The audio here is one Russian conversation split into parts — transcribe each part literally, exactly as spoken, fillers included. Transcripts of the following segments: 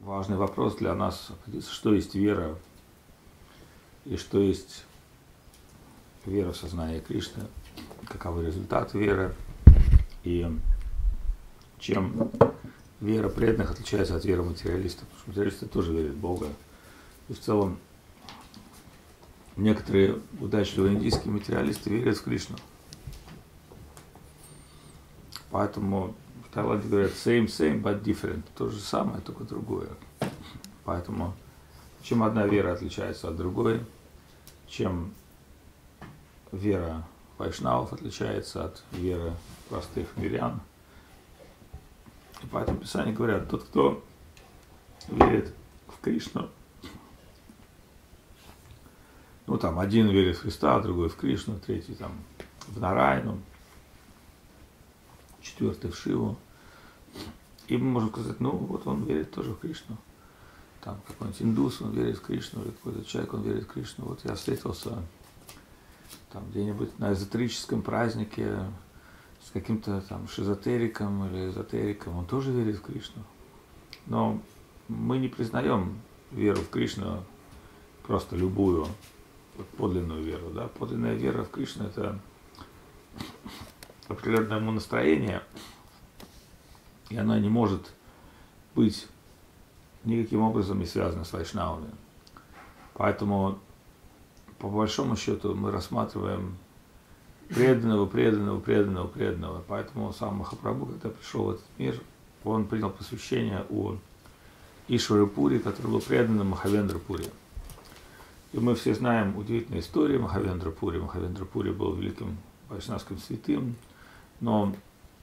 важный вопрос для нас, что есть вера и что есть вера в сознание Кришны, каковы результаты веры и чем вера преданных отличается от веры материалистов. Потому что материалисты тоже верят в Бога. И в целом некоторые удачливые индийские материалисты верят в Кришну. Поэтому в Таиланде говорят same, same, but different. То же самое, только другое. Поэтому чем одна вера отличается от другой, чем вера вайшнавов отличается от веры простых мирян. И поэтому в Писании говорят, тот, кто верит в Кришну, ну там один верит в Христа, другой в Кришну, третий там в Нарайну, четвертый в Шиву. И мы можем сказать, ну вот он верит тоже в Кришну. Там какой-нибудь индус, он верит в Кришну, или какой-то человек, он верит в Кришну. Вот я встретился там где-нибудь на эзотерическом празднике с каким-то там шизотериком или эзотериком, он тоже верит в Кришну. Но мы не признаем веру в Кришну, просто любую, вот подлинную веру. Да? Подлинная вера в Кришну – это определенное настроение, и она не может быть никаким образом не связана с вайшнавами. Поэтому, по большому счету, мы рассматриваем преданного, преданного, преданного, преданного. Поэтому сам Махапрабху, когда пришел в этот мир, он принял посвящение у Ишвары Пури, который был преданным Махавендра Пури. И мы все знаем удивительную историю Махавендра Пури. Махавендра Пури был великим вайшнавским святым, но,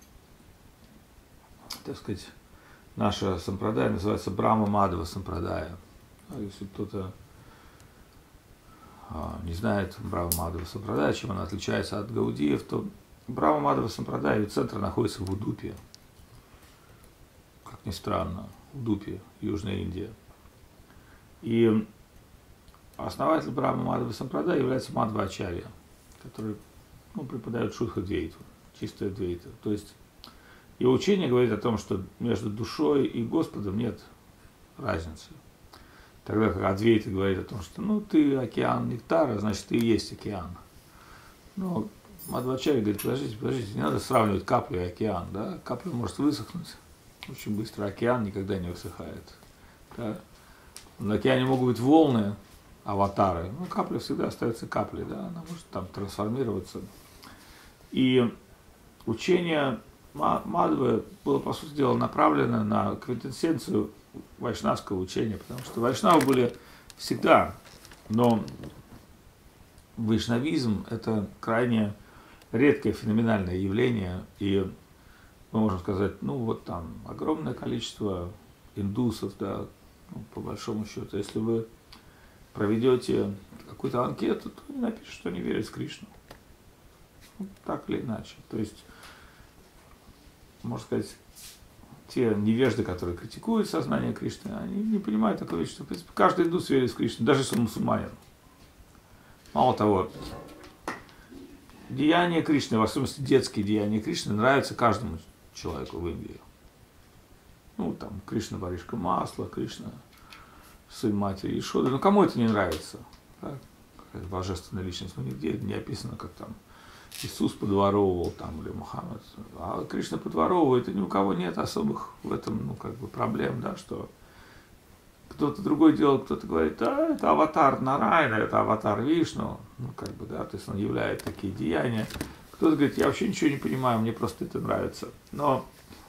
так сказать, наша сампрадая называется Брахма Мадхава сампрадая. Если кто-то не знает Брахма Мадхава сампрадая, чем она отличается от гаудиев, то Брахма Мадхава сампрадая, ее центр находится в Удупе. Как ни странно, Удупе, Южная Индия. И основатель Брахма Мадхава сампрадая является Мадхва Ачарья, который ну, преподает Шудха-двейту, чистая двейта. То есть его учение говорит о том, что между душой и Господом нет разницы. Тогда как Адвейта говорит о том, что ну ты океан нектара, значит ты и есть океан. Но Мадхвачарья говорит, подождите, подождите, не надо сравнивать каплю и океан. Да? Капля может высохнуть очень быстро, океан никогда не высыхает. Да? На океане могут быть волны, аватары, но капля всегда остается каплей, да? Она может там трансформироваться. И учение Мадхвы было, по сути дела, направлено на квинтэссенцию вайшнавского учения, потому что вайшнавы были всегда, но вайшнавизм – это крайне редкое феноменальное явление, и мы можем сказать, ну вот там огромное количество индусов, да, ну, по большому счету, если вы проведете какую-то анкету, то они напишут, что они верят в Кришну. Ну, так или иначе. То есть, можно сказать, те невежды, которые критикуют сознание Кришны, они не понимают такой вещи, что в принципе, каждый индус верит в Кришну, даже если он мусульманин. Мало того, деяния Кришны, в особенности детские деяния Кришны, нравятся каждому человеку в Индии. Ну, там, Кришна воришка масла, Кришна сын матери Ишоды. Ну, кому это не нравится? Да? Какая-то божественная личность. Ну, нигде не описано, как там Иисус подворовывал там, или Мухаммад. А Кришна подворовывает, и ни у кого нет особых в этом, ну, как бы, проблем, да, что кто-то другой делает, кто-то говорит, да, это аватар Нарайна, это аватар Вишну, ну, как бы, да, то есть он являет такие деяния. Кто-то говорит, я вообще ничего не понимаю, мне просто это нравится. Но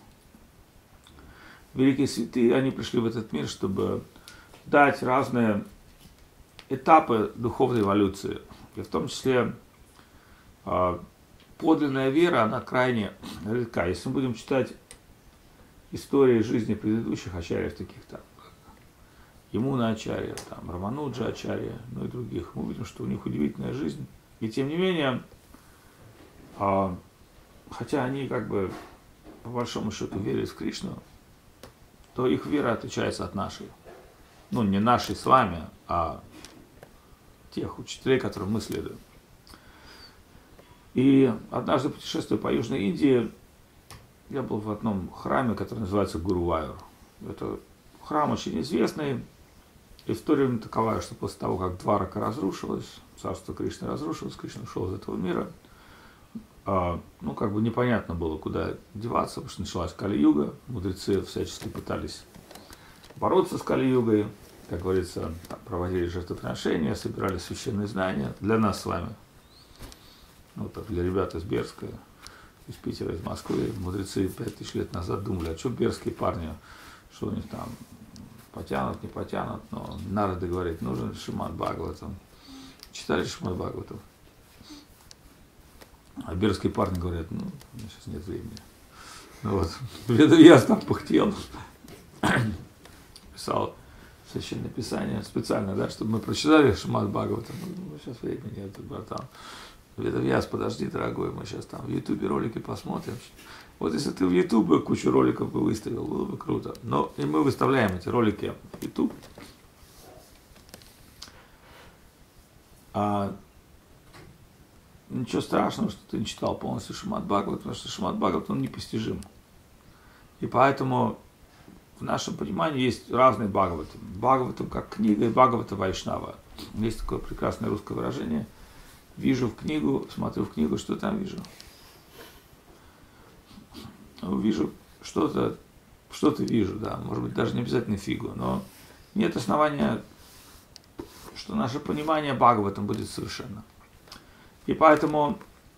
великие святые, они пришли в этот мир, чтобы дать разные этапы духовной эволюции. И в том числе подлинная вера, она крайне редка. Если мы будем читать истории жизни предыдущих ачарьев, таких там, как Ямуна Ачарья, там, Рамануджа Ачарья, ну и других, мы увидим, что у них удивительная жизнь. И тем не менее, хотя они как бы по большому счету верят в Кришну, то их вера отличается от нашей. Ну, не нашей с вами, а тех учителей, которым мы следуем. И однажды, путешествуя по Южной Индии, я был в одном храме, который называется Гурувайур. Это храм очень известный. История таковая, что после того, как Дварака разрушилось, царство Кришны разрушилось, Кришна ушел из этого мира, а, ну, как бы непонятно было, куда деваться, потому что началась Кали-юга, мудрецы всячески пытались бороться с Кали-югой, как говорится, проводили жертвоприношения, собирали священные знания для нас с вами, ну, так, для ребят из Берска, из Питера, из Москвы. Мудрецы пять тысяч лет назад думали, а что берские парни, что у них там потянут, не потянут, но Нарада говорит, нужен Шримад Бхагаватам. Читали Шримад Бхагаватам? А берские парни говорят, ну, у меня сейчас нет времени. Ну вот, Ведавьяс там пыхтел, писал Священное Писание специально, да, чтобы мы прочитали Шримад Бхагаватам. Ну, сейчас времени нет, братан. Ведавьяс, подожди, дорогой, мы сейчас там в Ютубе ролики посмотрим. Вот если ты в Ютубе кучу роликов бы выставил, было бы круто. Но и мы выставляем эти ролики в Ютуб. А ничего страшного, что ты не читал полностью Шримад Бхагават, потому что Шримад Бхагават, он непостижим. И поэтому в нашем понимании есть разные Бхагаваты. Бхагаватам как книга и Бхагавата Вайшнава. Есть такое прекрасное русское выражение. Вижу в книгу, смотрю в книгу, что там вижу? Вижу что-то, что-то вижу, да, может быть, даже не обязательно фигу, но нет основания, что наше понимание Бхагаватам будет совершенно. И поэтому,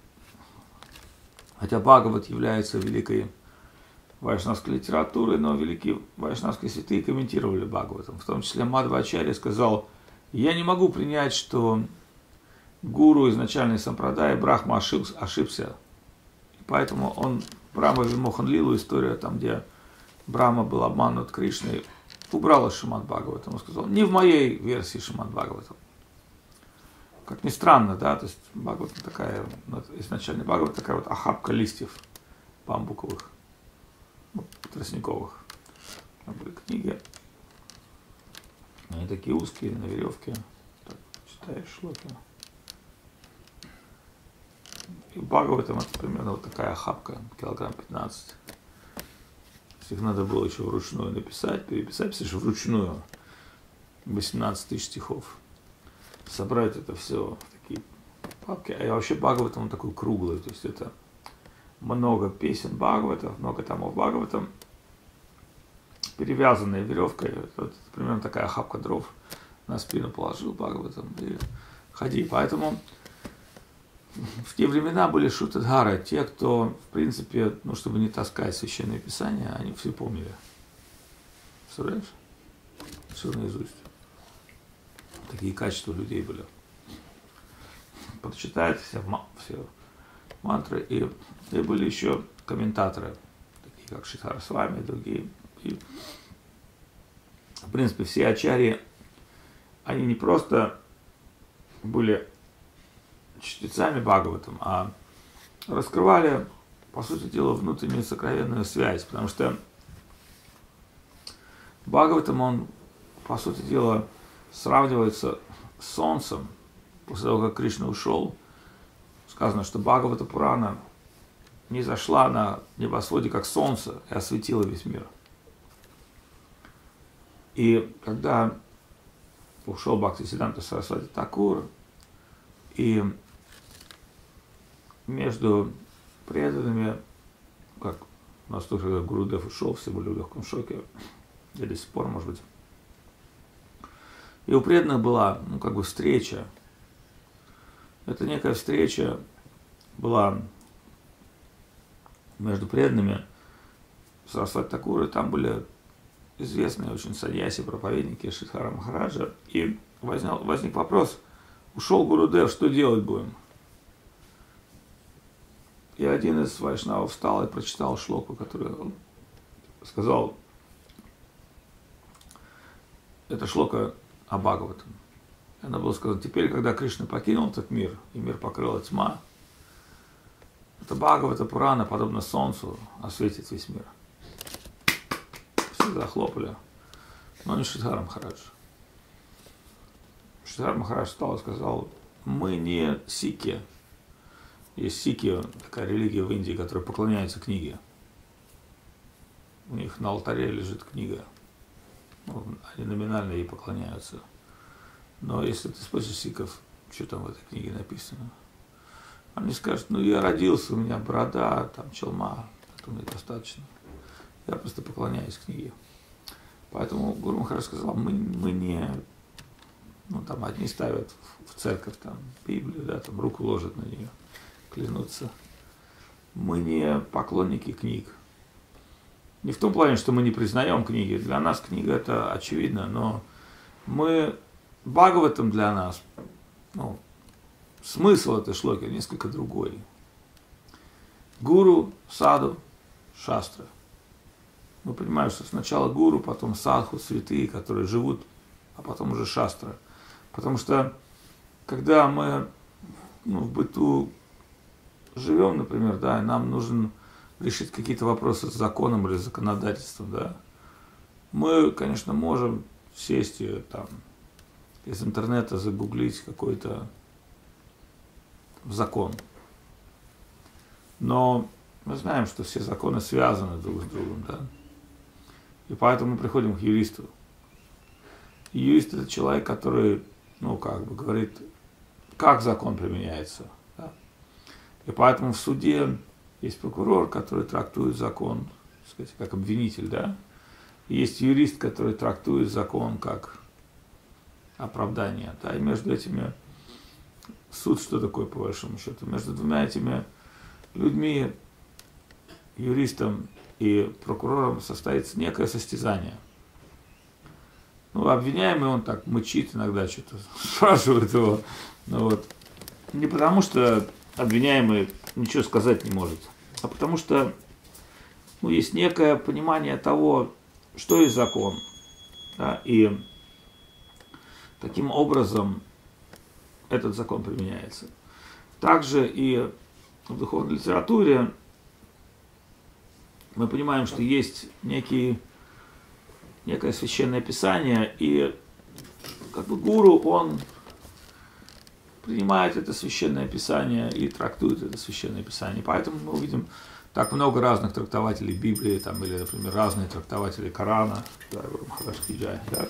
хотя Бхагават является великой вайшнавской литературой, но великие вайшнавские святые комментировали Бхагаватам. В том числе Мадхвачарья сказал, я не могу принять, что гуру изначальной сампрадай Брахма ошибся, ошибся. И поэтому он, Брахма Вимохан Лилу, история там, где Брахма был обманут Кришной, убрал из Шримад Бхагаватам. Он сказал, не в моей версии Шримад Бхагаватам. Как ни странно, да, то есть Бхагаватам такая, изначально Бхагават такая вот охапка листьев бамбуковых, ну, тростниковых. Там были книги, они такие узкие, на веревке, так, читаешь шлоки. И Бхагаватам это примерно вот такая охапка, килограмм пятнадцать. Их надо было еще вручную написать, переписать, пишешь вручную восемнадцать тысяч стихов. Собрать это все в такие папки. А вообще Бхагаватам он такой круглый, то есть это много песен Бхагаватов, много томов Бхагаватам, перевязанная веревкой, вот, примерно такая охапка дров на спину положил Бхагаватам и ходи. Поэтому в те времена были шутадхары, те, кто, в принципе, ну, чтобы не таскать священное писание, они все помнили. Представляешь? Все наизусть. Такие качества людей были. Прочитают все, все мантры. И, и были еще комментаторы, такие как Шридхар Свами и другие. И, в принципе, все ачарьи, они не просто были чтецами Бхагаватам, а раскрывали, по сути дела, внутреннюю сокровенную связь, потому что Бхагаватам, он, по сути дела, сравнивается с солнцем. После того, как Кришна ушел, сказано, что Бхагавата Пурана не зашла на небосводе, как солнце, и осветила весь мир. И когда ушел Бхактисиданта Сарасвати Такур, и между преданными, как у нас тоже, когда Гурудев ушел, все были в легком шоке, и до сих пор, может быть. И у преданных была, ну, как бы встреча. Это некая встреча была между преданными Сарасвати Такура, и там были известные очень саньяси, проповедники Шридхара Махараджа. И возник, возник вопрос, ушел Гурудев, что делать будем? И один из вайшнавов встал и прочитал шлоку, которую он сказал, это шлока о Бхагаватам. Она была сказана, теперь, когда Кришна покинул этот мир, и мир покрыла тьма, это Бхагавата Пурана, подобно солнцу, осветит весь мир. Все захлопали, но не Шридхар Махарадж. Шридхар Махарадж встал и сказал, мы не сикхи. Есть сикхи, такая религия в Индии, которая поклоняется книге. У них на алтаре лежит книга. ну, они номинально ей поклоняются. Но если ты спросишь сикхов, что там в этой книге написано, они скажут, ну я родился, у меня борода, там челма, это мне достаточно. Я просто поклоняюсь книге. Поэтому Гуру Махарадж сказал, мы, мы не, ну там одни ставят в церковь там Библию, да, там руку ложат на нее, клянутся. Мы не поклонники книг. Не в том плане, что мы не признаем книги. Для нас книга это очевидно, но мы Бхагаватам для нас, ну, смысл этой шлоки несколько другой. Гуру, саду, шастра. Мы понимаем, что сначала гуру, потом садху, святые, которые живут, а потом уже шастра. Потому что, когда мы ну, в быту живем, например, да, нам нужно решить какие-то вопросы с законом или законодательством, да, мы, конечно, можем сесть и там из интернета загуглить какой-то закон. Но мы знаем, что все законы связаны друг с другом, да. И поэтому мы приходим к юристу. И юрист это человек, который, ну, как бы говорит, как закон применяется. Да? И поэтому в суде есть прокурор, который трактует закон, так сказать, как обвинитель, да. И есть юрист, который трактует закон как оправдание. Да? И между этими суд что такое, по большому счету? Между двумя этими людьми, юристом и прокурором, состоится некое состязание. Ну, обвиняемый, он так мычит иногда, что-то спрашивает его. Ну, вот. Не потому, что обвиняемый ничего сказать не может, а потому что ну, есть некое понимание того, что есть закон. Да, и таким образом этот закон применяется. Также и в духовной литературе мы понимаем, что есть некий, некое священное писание, и как бы гуру, он принимает это священное писание и трактует это священное писание. Поэтому мы увидим так много разных трактователей Библии, там, или, например, разные трактователи Корана, да, да.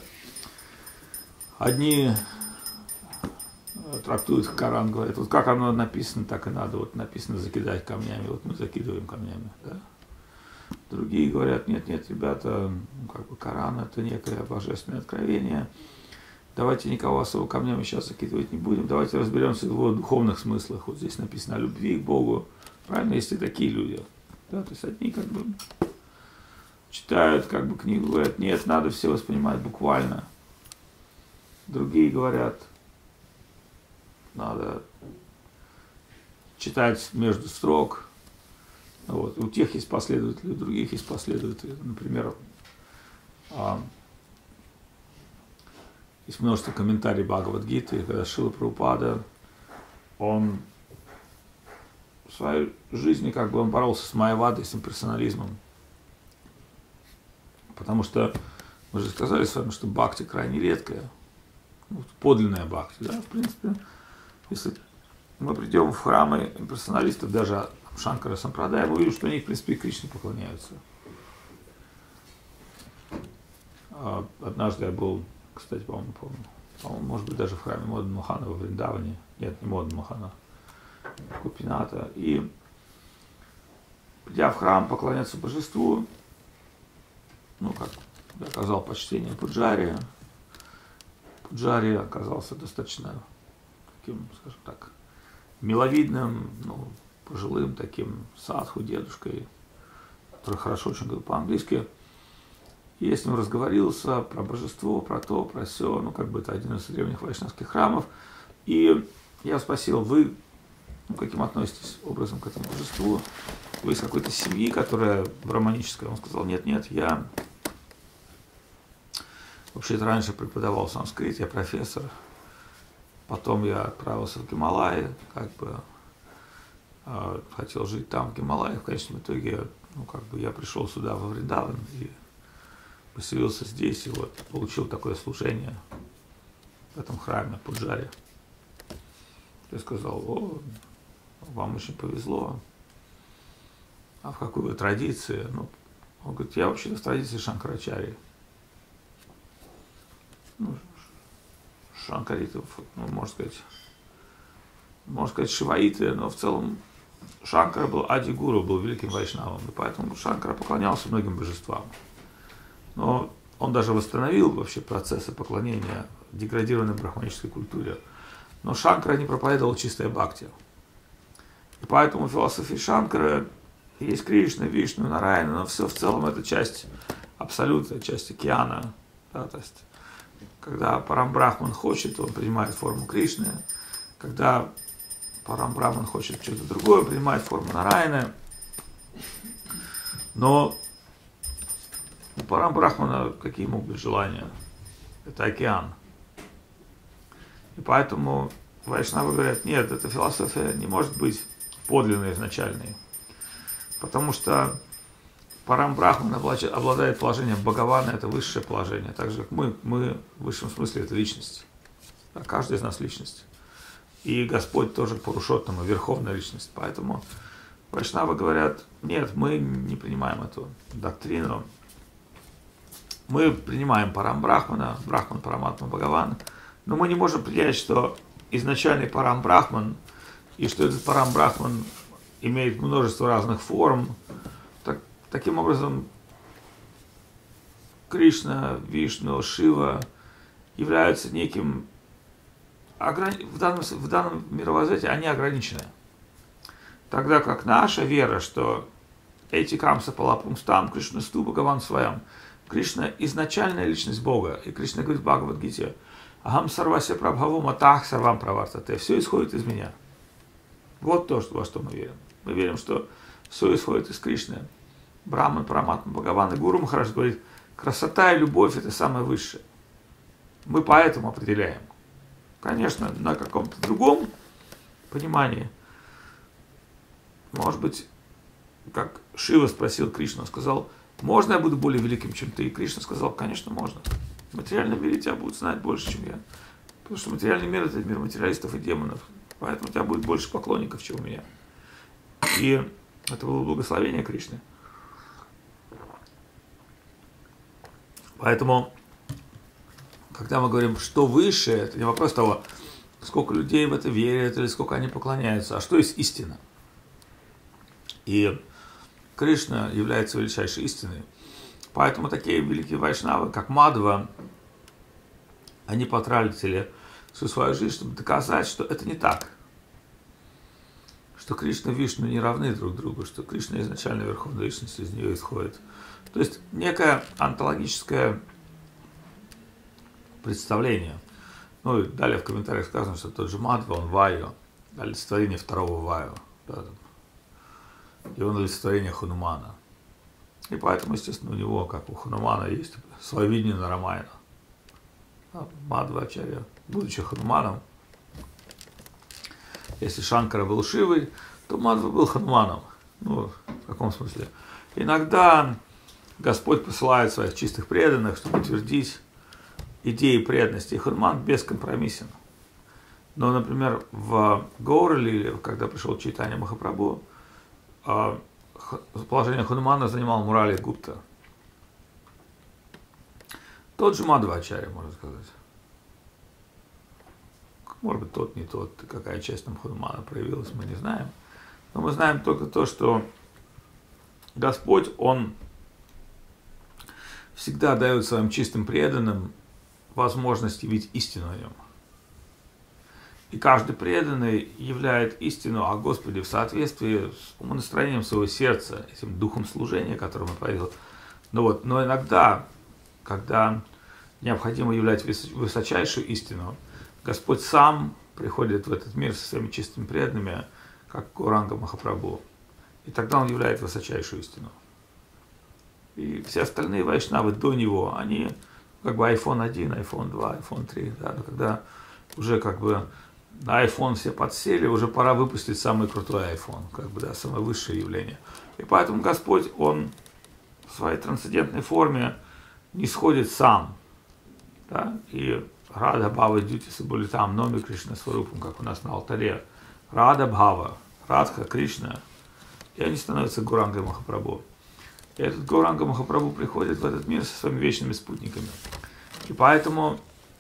Одни трактуют Коран, говорят, вот как оно написано, так и надо, вот написано закидать камнями, вот мы закидываем камнями, да. Другие говорят, нет, нет, ребята, ну, как бы Коран это некое божественное откровение, давайте никого особо камнями сейчас закидывать не будем, давайте разберемся в его духовных смыслах, вот здесь написано о любви к Богу, правильно, есть и такие люди, да, то есть одни как бы читают как бы книгу, говорят, нет, надо все воспринимать буквально, другие говорят, надо читать между строк. Вот. У тех есть последователи, у других есть последователи. Например, есть множество комментариев Бхагавад-гиты, когда Шрила Прабхупада, он в своей жизни как бы он боролся с майявадой, с имперсонализмом. Потому что мы же сказали с вами, что бхакти крайне редкая, подлинная бхакти, да, в принципе. Если мы придем в храмы имперсоналистов, даже Шанкара Сампрадая, мы увидим, что они, в принципе, Кришне поклоняются. Однажды я был, кстати, по-моему, помню, по-моему, может быть, даже в храме Модана Мохана во Вриндаване, нет, не Модана Мохана, Купината, и придя в храм поклоняться божеству, ну, как я оказал почтение Пуджари, Пуджари оказался достаточно таким, скажем так, миловидным, ну, пожилым таким садху, дедушкой, который хорошо очень говорил по-английски. И я с ним разговорился про божество, про то, про сё, ну, как бы это один из древних вайшнавских храмов. И я спросил, вы ну, каким относитесь образом к этому божеству? Вы из какой-то семьи, которая браманическая? Он сказал, нет, нет, я вообще-то раньше преподавал санскрит, я профессор. Потом я отправился в Гималаи, как бы э, хотел жить там, в Гималаях. В конечном итоге, ну, как бы я пришел сюда, во Вриндаван, и поселился здесь, и вот получил такое служение в этом храме Пуджари. Я сказал, о, вам очень повезло. А в какой вы традиции? Ну, он говорит, я вообще-то в традиции Шанкарачарьи. ну, шанкаритов, ну, можно сказать, можно сказать, шиваиты, но в целом Шанкара был Ади-гуру, был великим вайшнавом, и поэтому Шанкара поклонялся многим божествам. Но он даже восстановил вообще процессы поклонения деградированной брахманической культуре. Но Шанкара не проповедовал чистое бхакти. И поэтому в философии Шанкара есть Кришна, Вишну, Нараяна, но все в целом это часть абсолюта, часть океана. Да, то есть, когда Парамбрахман хочет, он принимает форму Кришны. Когда Парамбрахман хочет что-то другое, принимает форму Нараяны. Но у Парамбрахмана какие могут быть желания? Это океан. И поэтому вайшнавы говорят, нет, эта философия не может быть подлинной, изначальной. Потому что Парамбрахман обладает положением Бхагавана, это высшее положение. Так же, как мы, мы в высшем смысле это личность. А каждый из нас личность. И Господь тоже Пурушоттама, верховная личность. Поэтому вайшнавы говорят, нет, мы не принимаем эту доктрину. Мы принимаем Парамбрахмана, Брахман, Параматма, Бхагаван, но мы не можем принять, что изначальный Парамбрахман, и что этот Парамбрахман имеет множество разных форм. Так, таким образом, Кришна, Вишну, Шива являются неким, в данном, в данном мировоззрении они ограничены. Тогда как наша вера, что эти камса палапумстам, Кришна сту Бхагаван своям, Кришна изначальная личность Бога, и Кришна говорит в Бхагавад-гите, Ахам сарвася прабхавом атах сарвам правартате, все исходит из меня. Вот то, во что мы верим. Мы верим, что все исходит из Кришны. Брахман, Параматма, Бхагаван и Гуру Махарадж говорит, красота и любовь – это самое высшее. Мы поэтому определяем. Конечно, на каком-то другом понимании. Может быть, как Шива спросил Кришну, сказал, можно я буду более великим, чем ты? И Кришна сказал, конечно, можно. В материальном мире тебя будут знать больше, чем я. Потому что материальный мир – это мир материалистов и демонов. Поэтому у тебя будет больше поклонников, чем у меня. И это было благословение Кришны. Поэтому, когда мы говорим, что выше, это не вопрос того, сколько людей в это верят или сколько они поклоняются, а что есть истина. И Кришна является величайшей истиной. Поэтому такие великие вайшнавы, как Мадхва, они потратили всю свою жизнь, чтобы доказать, что это не так. Что Кришна и Вишну не равны друг другу, что Кришна изначально верховная личность, из нее исходит. То есть некое онтологическое представление. Ну и далее в комментариях сказано, что тот же Мадхва, он Ваю, олицетворение второго Ваю. Да, и он олицетворение Ханумана. И поэтому, естественно, у него, как у Ханумана, есть свое видение на Рамайна. Мадхва-ачарья, будучи Хануманом, если Шанкара был Шивой, то Мадхва был Хануманом. Ну, в каком смысле? Иногда Господь посылает своих чистых преданных, чтобы утвердить идеи преданности. И Хануман бескомпромиссен. Но, например, в Гауралиле, когда пришел Чайтанья Махапрабху, положение Ханумана занимал Мурали Гупта. Тот же Мадхва-ачарья, можно сказать. Может быть, тот, не тот, какая часть там Ханумана проявилась, мы не знаем. Но мы знаем только то, что Господь, Он всегда дает своим чистым преданным возможность явить истину о Нем. И каждый преданный являет истину о Господе в соответствии с умонастроением своего сердца, этим духом служения, которым он поведал. Но, вот, но иногда, когда необходимо являть высочайшую истину, Господь сам приходит в этот мир со своими чистыми преданными, как Гауранга Махапрабху. И тогда он являет высочайшую истину. И все остальные вайшнавы до него, они как бы айфон один, айфон два, айфон три. Да, но когда уже как бы на айфон все подсели, уже пора выпустить самый крутой айфон, как бы, да, самое высшее явление. И поэтому Господь, Он в своей трансцендентной форме не сходит сам. Да? И Рада Бхава Дьюти Сабулитам, Номи Кришна Сварупам, как у нас на алтаре. Рада Бхава, Радха, Кришна. И они становятся Гурангой Махапрабху. И этот Гауранга Махапрабху приходит в этот мир со своими вечными спутниками. И поэтому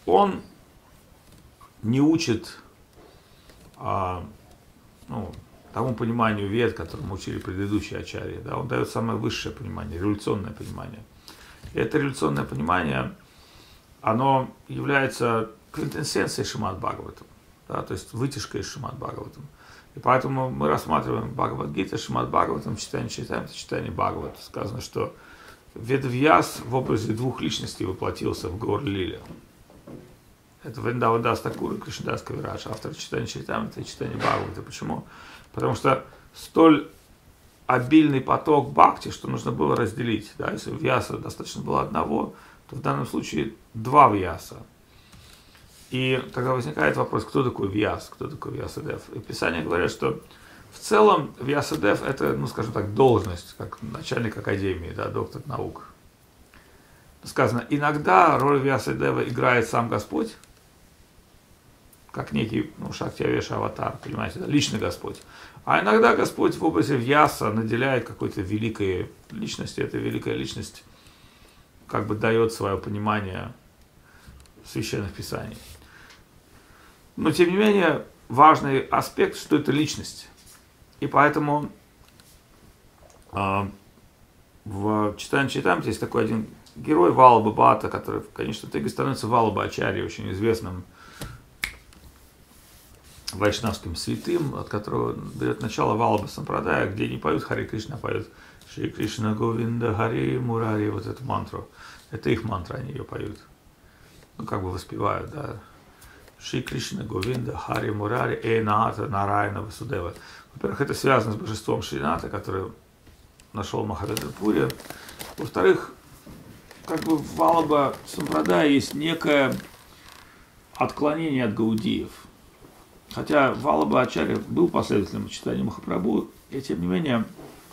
он не учит а, ну, тому пониманию вед, которому учили предыдущие ачарьи. Да? Он дает самое высшее понимание, революционное понимание. И это революционное понимание, оно является квинтэссенцией Шримад Бхагаватам, да? То есть вытяжкой из Шримад Бхагаватам. И поэтому мы рассматриваем Бхагавад-гита, Шримад Бхагаватам, читание читаем, читание Бхагавата. Сказано, что Ведвьяс в образе двух личностей воплотился в Гаур-лиле. Это Вриндаван-дас Такур и Кришнадас Кавирадж, автор читания Чайтамриты и читания Бхагавата. Почему? Потому что столь обильный поток бхакти, что нужно было разделить. Да? Если в Вьяса достаточно было одного, то в данном случае два Вьяса. И тогда возникает вопрос, кто такой Вьяс, кто такой Вьясадев. И Писание говорит, что в целом Вьясадев это, ну скажем так, должность, как начальник академии, да, доктор наук. Сказано, иногда роль Вьясадева играет сам Господь, как некий, ну, Шактиавеша аватар, понимаете, да, личный Господь. А иногда Господь в образе Вьяса наделяет какой-то великой личности. Эта великая личность как бы дает свое понимание священных писаний. Но, тем не менее, важный аспект, что это личность. И поэтому э, в читании Чайтамриты есть такой один герой Валаба Бхатта, который в конечном итоге становится Валаба Ачарьей, очень известным вайшнавским святым, от которого дает начало Валаба Сампрадая, где не поют Хари Кришна, а поют Шри Кришна Говинда Хари Мурари, вот эту мантру. Это их мантра, они ее поют. Ну, как бы воспевают, да. Шри Кришна Говинда Хари Мурари Эйната Нарайна Васудева. Во-первых, это связано с божеством Шрината, который нашел Махаведрапури. Во-вторых, как бы в Валаба Сампрадая есть некое отклонение от гаудиев. Хотя Валаба Ачарья был последователем читания Махапрабху, и тем не менее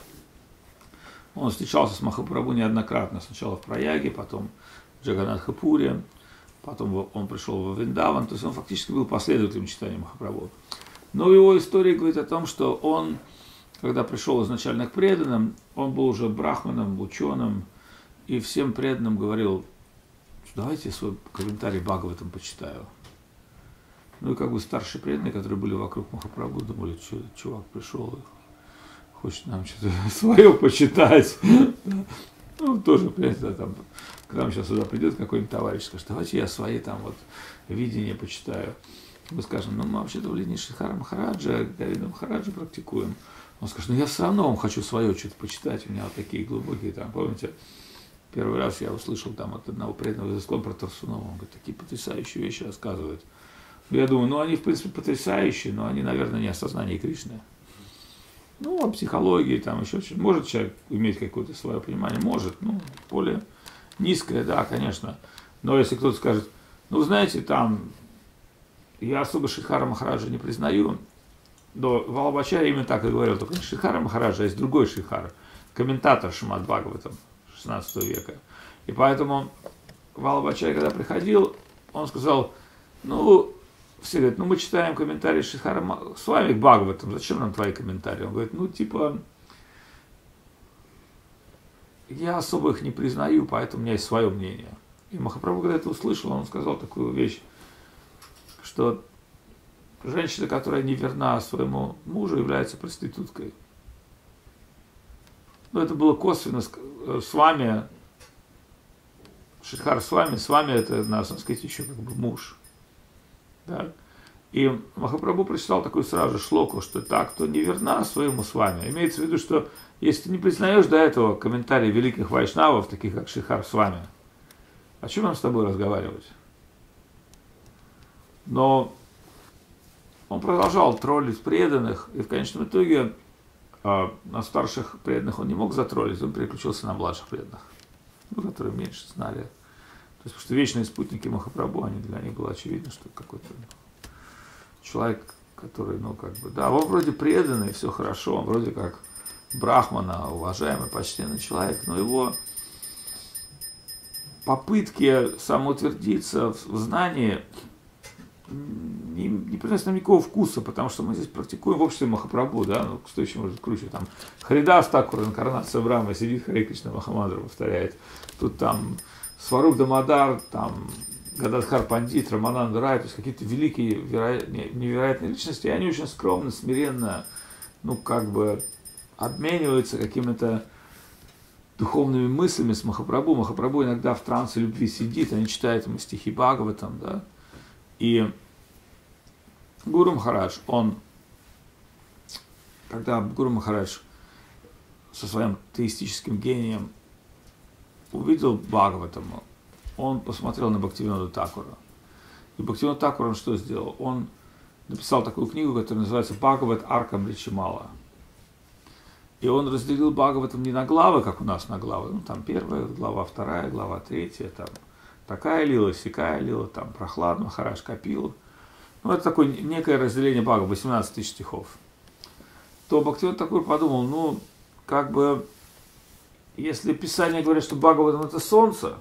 он встречался с Махапрабху неоднократно. Сначала в Праяге, потом в Джаганнатха-пуре, потом он пришел во Вриндаван, то есть он фактически был последователем читания Махапрабху. Но его история говорит о том, что он, когда пришел изначально к преданным, он был уже брахманом, ученым, и всем преданным говорил, давайте я свой комментарий Бхагаватам почитаю. Ну и как бы старшие преданные, которые были вокруг Махапрабху, думали, что чувак пришел и хочет нам что-то свое почитать. Ну, тоже, понимаете, да, там, когда он сейчас сюда придет какой-нибудь товарищ, скажет, давайте я свои там вот видения почитаю. Мы скажем, ну мы вообще-то в линии Шридхара Махараджа, Говинда Махараджа практикуем. Он скажет, ну я все равно вам хочу свое что-то почитать, у меня вот такие глубокие там, помните, первый раз я услышал там от одного преданного из Искон про Тарсунова, он говорит, такие потрясающие вещи рассказывает. Я думаю, ну они в принципе потрясающие, но они, наверное, не о сознании Кришны. Ну, о психологии, там еще что-то. Может человек иметь какое-то свое понимание? Может, ну, более низкое, да, конечно. Но если кто-то скажет, ну, знаете, там, я особо Шридхара Махараджа не признаю, но Валаба Ачарья именно так и говорил, только не Шридхара Махараджа, а есть другой Шридхар, комментатор Шримад Бхагаватам шестнадцатого века. И поэтому Валаба Ачарья, когда приходил, он сказал, ну, все говорят, ну мы читаем комментарии Шридхара с вами к Бхагаватам, зачем нам твои комментарии? Он говорит, ну типа, я особо их не признаю, поэтому у меня есть свое мнение. И Махапрабху, когда это услышал, он сказал такую вещь, что женщина, которая не верна своему мужу, является проституткой. Но это было косвенно с вами, Шридхар с вами, с вами это на санскрите еще как бы муж. Да? И Махапрабху прочитал такую сразу же шлоку, что так, кто не верна своему с вами. Имеется в виду, что если ты не признаешь до этого комментарии великих вайшнавов, таких как Шридхар с вами, о чем нам с тобой разговаривать? Но он продолжал троллить преданных, и в конечном итоге а, на старших преданных он не мог затроллить, он переключился на младших преданных, ну, которые меньше знали. То есть, потому что вечные спутники Махапрабху, они для них было очевидно, что какой-то человек, который, ну, как бы, да, он вроде преданный, все хорошо, он вроде как брахмана, уважаемый, почтенный человек, но его попытки самоутвердиться в знании не, не приносят нам никакого вкуса, потому что мы здесь практикуем в обществе Махапрабху, да, ну, кто еще может круче, там, Харидас Такур, инкарнация Брахмы, сидит Хари Кришна Махамантру повторяет, тут там Сваруб Дамодар, там, Гададхар Пандит, Рамананда Рай, то есть какие-то великие, веро... невероятные личности, и они очень скромно, смиренно, ну, как бы обмениваются какими-то духовными мыслями с Махапрабху. Махапрабху иногда в трансе любви сидит, они читают ему стихи Бхагаватам, да, и Гуру Махарадж, он, когда Гуру Махарадж со своим теистическим гением увидел Бхагаватаму, он посмотрел на Бхактивинода Такура. И Бхактивинод Такур, он что сделал? Он написал такую книгу, которая называется «Бхагават Аркамричамала». И он разделил Бхагаватам не на главы, как у нас на главы, ну там первая глава, вторая глава, третья, там такая лила, сякая лила, там Прохлад Махарадж, Капил. Ну это такое некое разделение Бхагавата, восемнадцать тысяч стихов. То Бхактивинод Такур подумал, ну как бы, если Писание говорит, что Бхагаватам это солнце,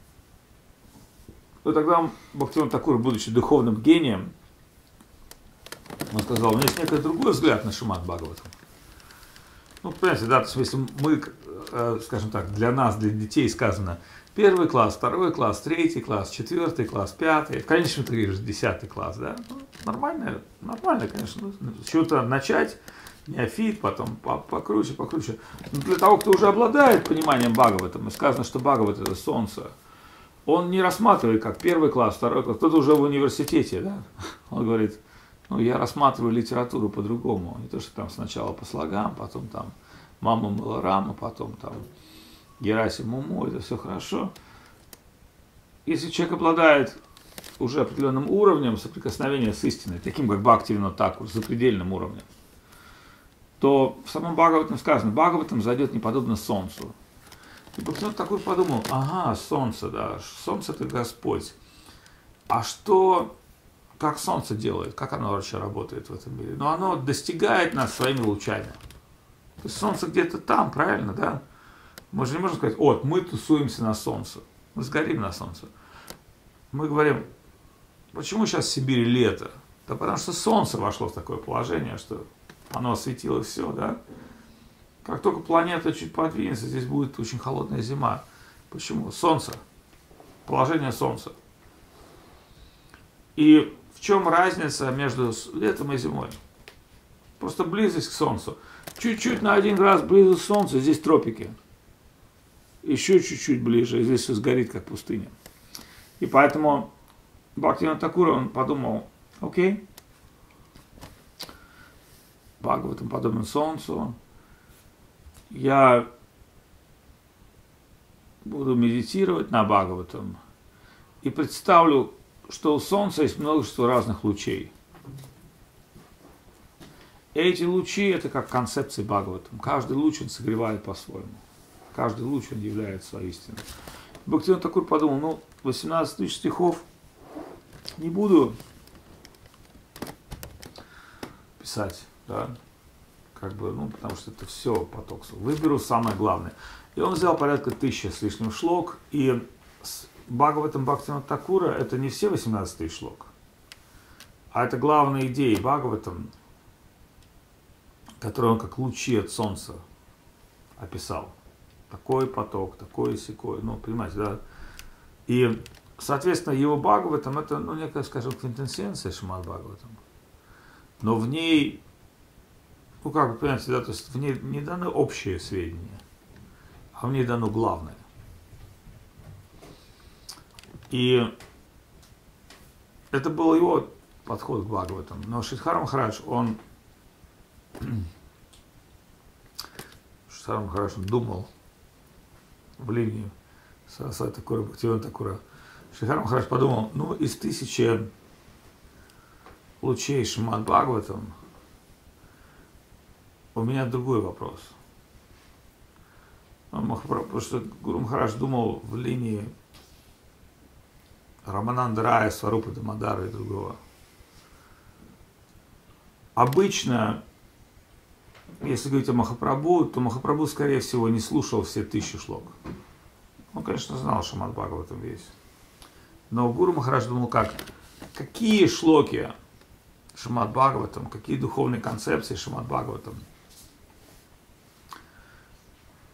то тогда Бхактивинод Такур, будучи духовным гением, он сказал, у меня есть некий другой взгляд на Шримад Бхагаватам. Ну, понимаете, да, то есть, если мы, скажем так, для нас, для детей сказано первый класс, второй класс, третий класс, четвертый класс, пятый, в конечном итоге десятый класс, да, ну, нормально, нормально, конечно, с чего-то начать, неофит, потом покруче, покруче. Но для того, кто уже обладает пониманием Бхагаватам, и сказано, что Бхагават это солнце, он не рассматривает как первый класс, второй класс, кто-то уже в университете, да, он говорит, ну, я рассматриваю литературу по-другому, не то, что там сначала по слогам, потом там Мама мыла раму, потом там Герасим Муму, это все хорошо. Если человек обладает уже определенным уровнем соприкосновения с истиной, таким как Бхактивинод Такур, запредельным уровнем, то в самом Бхагаватам сказано, Бхагаватам зайдет не подобно солнцу. И Бхактивинод Такур подумал, ага, солнце, да, солнце это Господь. А что, как солнце делает, как оно вообще работает в этом мире? Но оно достигает нас своими лучами. То есть солнце где-то там, правильно, да? Мы же не можем сказать, вот, мы тусуемся на солнце, мы сгорим на солнце. Мы говорим, почему сейчас в Сибири лето? Да потому что солнце вошло в такое положение, что оно осветило все, да? Как только планета чуть подвинется, здесь будет очень холодная зима. Почему? Солнце. Положение солнца. И в чем разница между летом и зимой? Просто близость к солнцу. Чуть-чуть на один градус ближе к солнцу, здесь тропики. Еще чуть-чуть ближе, и здесь все сгорит, как пустыня. И поэтому Бхактивинод Такур, он подумал, окей, Бхагаватам подобен солнцу, я буду медитировать на Бхагаватам и представлю, что у солнца есть множество разных лучей. Эти лучи это как концепция Бхагаватам. Каждый луч он согревает по-своему. Каждый луч он является своей истиной. Бхактивинод Такур подумал, ну, восемнадцать тысяч стихов не буду писать, да, как бы, ну, потому что это все поток. Выберу самое главное. И он взял порядка тысячи с лишним шлок, и с Бхагаватам Бхактивинода Такура это не все восемнадцать тысяч шлок, а это главные идеи Бхагаватам, которые он как лучи от солнца описал. Такой поток, такой сякой, ну, понимаете, да. И, соответственно, его Бхагаватам это, ну, некая, скажем, квинтэссенция Шримад Бхагаватам. Но в ней, ну, как вы понимаете, да, то есть в ней не даны общие сведения, а в ней дано главное. И это был его подход к Бхагаватам. Но Шридхар Махарадж, он Шридхар Махарадж думал в линию Сарасвати Такура, Бхактивинода Такура. Шридхар Махарадж подумал, ну, из тысячи лучей Шримад Бхагаватам у меня другой вопрос. Потому что Гуру Махарадж думал в линии Рамананда Рая, Сварупы Дамодара и другого. Обычно, если говорить о Махапрабху, то Махапрабху, скорее всего, не слушал все тысячи шлок. Он, конечно, знал, что Шримад Бхагаватам весь. Но Гуру Махарадж думал, как, какие шлоки Шримад Бхагаватам, какие духовные концепции Шримад Бхагаватам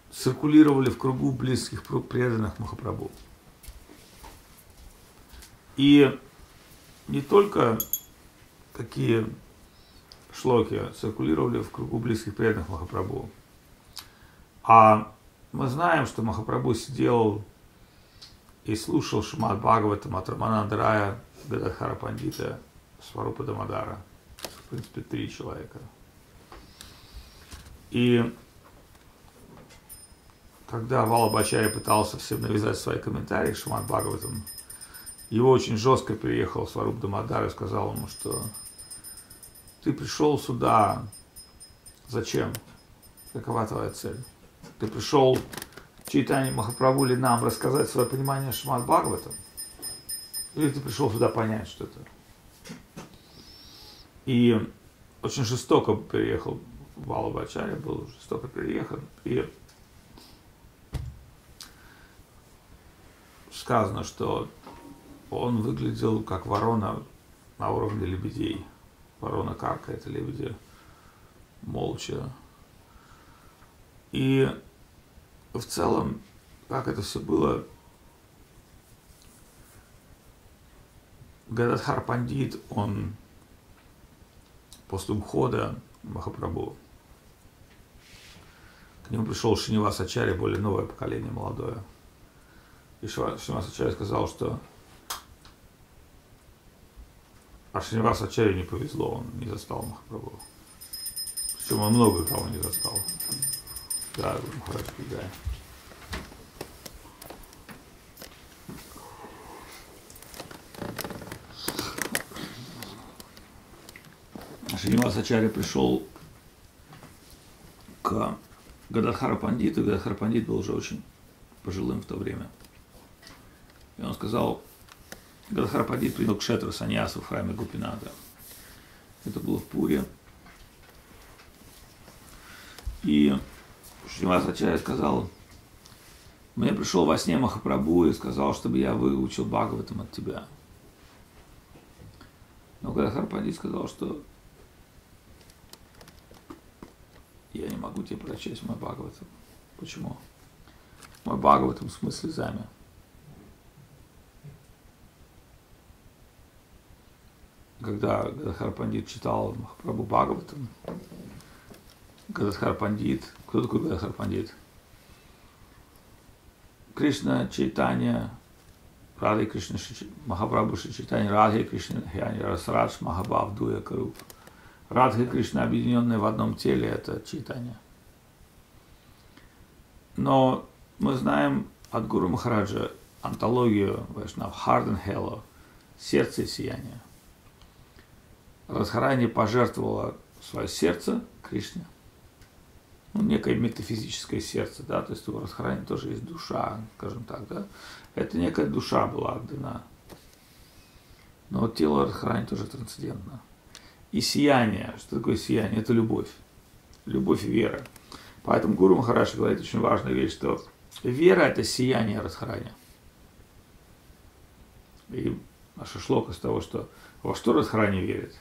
циркулировали в кругу близких преданных Махапрабху. И не только такие шлоки циркулировали в кругу близких преданных Махапрабху, а мы знаем, что Махапрабху сидел и слушал Шримад Бхагаватам от Рамананда Рая, Гададхара Пандита, Сварупа Дамодара. В принципе, три человека. И когда Валабхачарья пытался всем навязать свои комментарии к Шримад Бхагаватам, его очень жестко переехал Сваруп Дамодар и сказал ему, что ты пришел сюда, зачем? Какова твоя цель? Ты пришел в Чайтанья Махапрабху ли нам рассказать свое понимание Шримад Бхагаватам? Или ты пришел сюда понять что-то? И очень жестоко переехал Валабхачарья, был жестоко переехан. И сказано, что он выглядел как ворона на уровне лебедей. Ворона каркает, лебеди молча. И в целом, как это все было, Гададхар Пандит, он после ухода Махапрабху, к нему пришел Шринивас Ачарья, более новое поколение, молодое. И Шринивас Ачарья сказал, что а Шринивас Ачарье не повезло, он не застал Махапрабху. Причем он много кого не застал. Да, Махарадж, да. Шринивас Ачарья пришел к Гададхара Пандиту, и Гададхар Пандит был уже очень пожилым в то время. И он сказал, Гададхар Пандит принял кшетру саньясу в храме Гопинатха. Это было в Пуре. И Шринивас Ачарья сказал, мне пришел во сне Махапрабху и сказал, чтобы я выучил Бхагаватам от тебя. Но Гададхар Пандит сказал, что я не могу тебе прочесть мой Бхагаватам. Почему? Мой Бхагаватам с слезами. Когда Гададхар Пандит читал Махапрабху Бхагаватам, Гададхар Пандит, кто такой Гададхар Пандит? Кришна Чайтанья, Радха Кришна, Махапрабху Чайтанья, Радха Кришна, Расрадж, Махабав, Дуя Каруп. Радха и Кришна, объединенные в одном теле, это Чайтанья. Но мы знаем от Гуру Махараджа антологию Вайшнав Heart and Halo, сердце и сияние. Радхарани пожертвовала свое сердце Кришне. Ну, некое метафизическое сердце, да, то есть у Радхарани тоже есть душа, скажем так, да. Это некая душа была отдана. Но вот тело Радхарани тоже трансцендентно. И сияние. Что такое сияние? Это любовь. Любовь и вера. Поэтому Гуру Махарадж говорит очень важную вещь, что вера – это сияние Радхарани. И наша шлока с того, что во что Радхарани верит?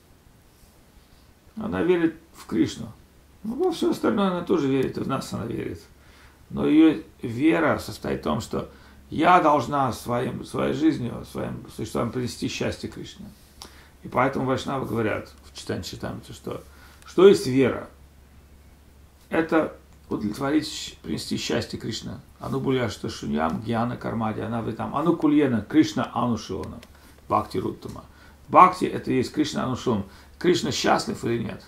Она верит в Кришну. Ну, во все остальное она тоже верит, и в нас она верит. Но ее вера состоит в том, что я должна своим, своей жизнью, своим существованием принести счастье Кришне. И поэтому вайшнавы говорят в Читанье Чайтамрите, что что есть вера? Это удовлетворить, принести счастье Кришне. Ану бульяшта шуньям гьяна кармади, она вы там. Ану кульена Кришна анушилана, бхакти руттама. Бхакти – это и есть Кришна анушилам. Кришна счастлив или нет?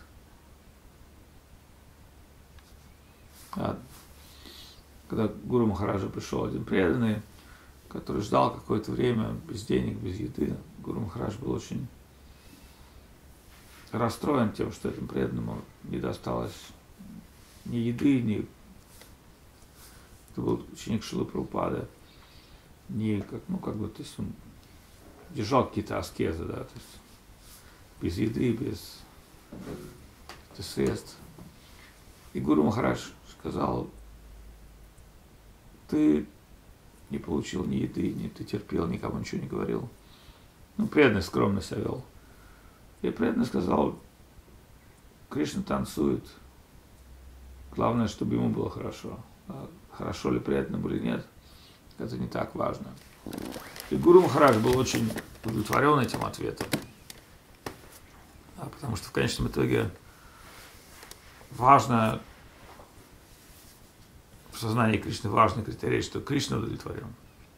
А когда к Гуру Махараджу пришел один преданный, который ждал какое-то время без денег, без еды, Гуру Махарадж был очень расстроен тем, что этому преданному не досталось ни еды, ни... Это был ученик Шрилы Прабхупады, ни как, ну, как бы, то есть он держал какие-то аскезы, да, то есть без еды, без, без средств. И Гуру Махарадж сказал, ты не получил ни еды, ни ты терпел, никому ничего не говорил. Ну, преданный скромно себя вел. И преданный сказал, Кришна танцует, главное, чтобы ему было хорошо. А хорошо ли преданному или нет, это не так важно. И Гуру Махарадж был очень удовлетворен этим ответом. Потому что в конечном итоге важно, в сознании Кришны важный критерий, что Кришна удовлетворен.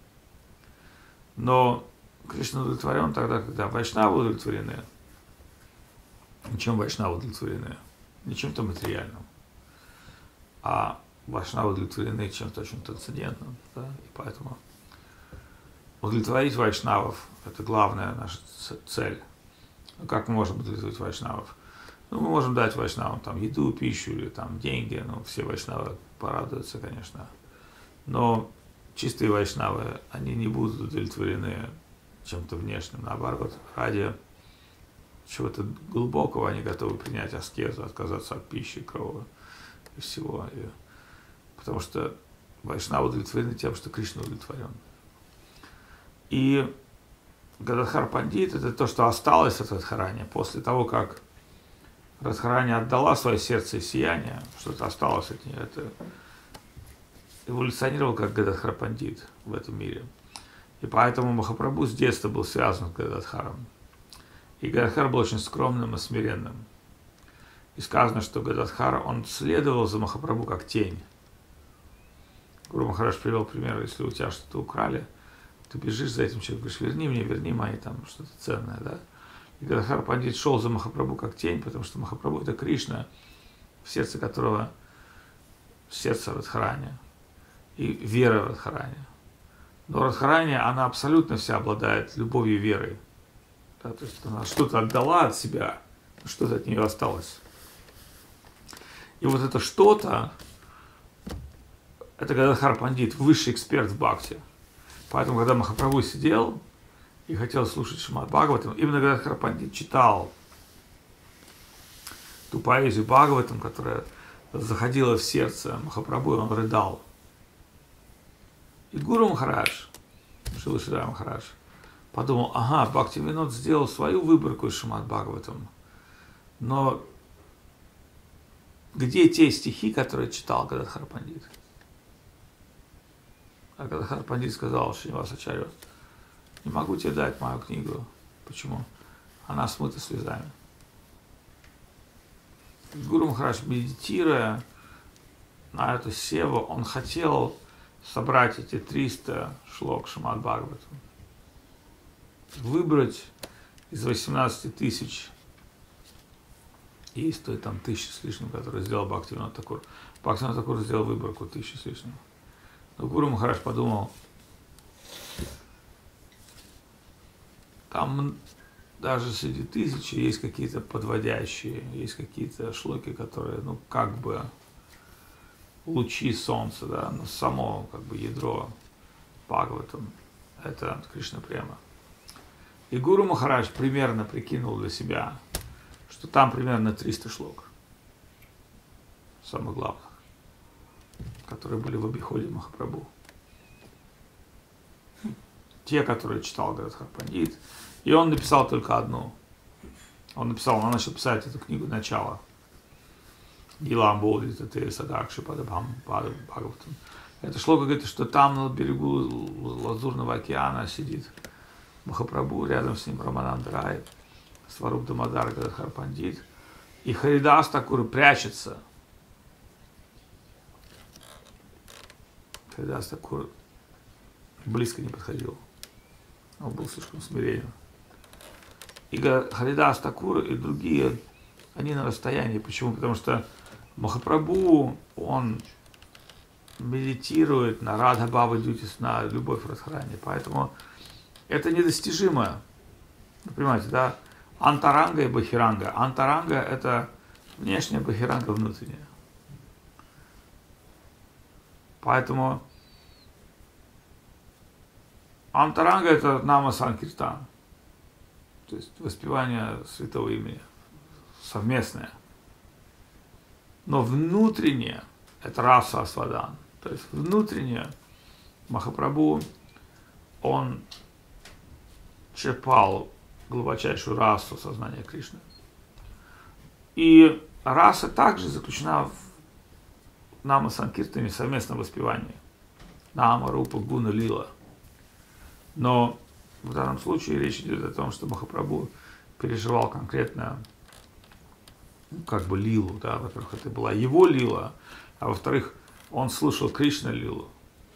Но Кришна удовлетворен тогда, когда вайшнавы удовлетворены. Чем вайшнавы удовлетворены? Не чем-то материальным, а вайшнавы удовлетворены чем-то очень трансцендентным. Да? И поэтому удовлетворить вайшнавов – это главная наша цель. Ну, как мы можем удовлетворить вайшнавов? Ну, мы можем дать вайшнавам там еду, пищу или там деньги. Ну, все вайшнавы порадуются, конечно. Но чистые вайшнавы, они не будут удовлетворены чем-то внешним. Наоборот, ради чего-то глубокого они готовы принять аскезу, отказаться от пищи, крова и всего. И потому что вайшнавы удовлетворены тем, что Кришна удовлетворен. И Гададхар Пандит – это то, что осталось от Радхарани после того, как Радхарани отдала свое сердце и сияние, что-то осталось от нее. Это эволюционировал как Гададхар Пандит в этом мире. И поэтому Махапрабху с детства был связан с Гададхаром. И Гададхар был очень скромным и смиренным. И сказано, что Гададхар, он следовал за Махапрабху как тень. Гуру Махарадж привел пример: если у тебя что-то украли, ты бежишь за этим человеком, говоришь: верни мне, верни мои там что-то ценное, да? И Гададхар Пандит шел за Махапрабху как тень, потому что Махапрабху – это Кришна, в сердце которого сердце Радхарани и вера в Радхарани. Но Радхарани, она абсолютно вся обладает любовью и верой. Да, то есть она что-то отдала от себя, что-то от нее осталось. И вот это что-то, это Гададхар Пандит, высший эксперт в бхакти. Поэтому, когда Махапрабху сидел и хотел слушать Шримад Бхагаватам, именно Гададхар Пандит читал ту поэзию Бхагаватам, которая заходила в сердце Махапрабху, и он рыдал. И Гуру Махарадж, Шрила Шри Рай Махарадж, подумал: ага, Бхактивинод сделал свою выборку из Шримад Бхагаватам, но где те стихи, которые читал Гададхар Пандит? А Гададхар Пандит сказал Шринивасачарью: не могу тебе дать мою книгу. Почему? Она смыта слезами. Гуру Махарадж, медитируя на эту севу, он хотел собрать эти триста шлок Шримад Бхагаватам, выбрать из восемнадцати тысяч, есть то там тысячи с лишним, которые сделал Бхактивинод Такур. Бхактивинод Такур сделал выборку тысячи с лишним. Но Гуру Махарадж подумал: там даже среди тысячи есть какие-то подводящие, есть какие-то шлоки, которые, ну, как бы лучи солнца, да, но само, как бы, ядро Бхагаватам – это Кришна Према. И Гуру Махарадж примерно прикинул для себя, что там примерно триста шлок, самых главных, которые были в обиходе Махапрабху. Те, которые читал Гададхар Пандит, и он написал только одну. Он написал, он начал писать эту книгу «Начало». Гилам Бодхита Те Садакши Падабхам Бхагаватам. Это шлока говорит, что там на берегу Лазурного океана сидит Махапрабху, рядом с ним Рамананда Рай, Сваруб Дамодар Гададхар Пандит, и Харидас Такур прячется. Харидас Такур близко не подходил. Он был слишком смиренен. И Харидас Такур и другие, они на расстоянии. Почему? Потому что Махапрабху, он медитирует на Радха Бхава Дьютис, на любовь в Радхарани. Поэтому это недостижимо. Вы понимаете, да? Антаранга и Бахиранга. Антаранга – это внешняя, Бахиранга – внутренняя. Поэтому Антаранга – это нама санкиртан, то есть воспевание святого имени, совместное. Но внутреннее – это раса асвадан, то есть внутреннее Махапрабху, он черпал глубочайшую расу сознания Кришны. И раса также заключена в нама санкиртане, совместном воспевании. Нама, рупа, гуна, лила. Но в данном случае речь идет о том, что Махапрабху переживал конкретно, ну, как бы лилу, да, во-первых, это была его лила, а во-вторых, он слышал Кришна лилу.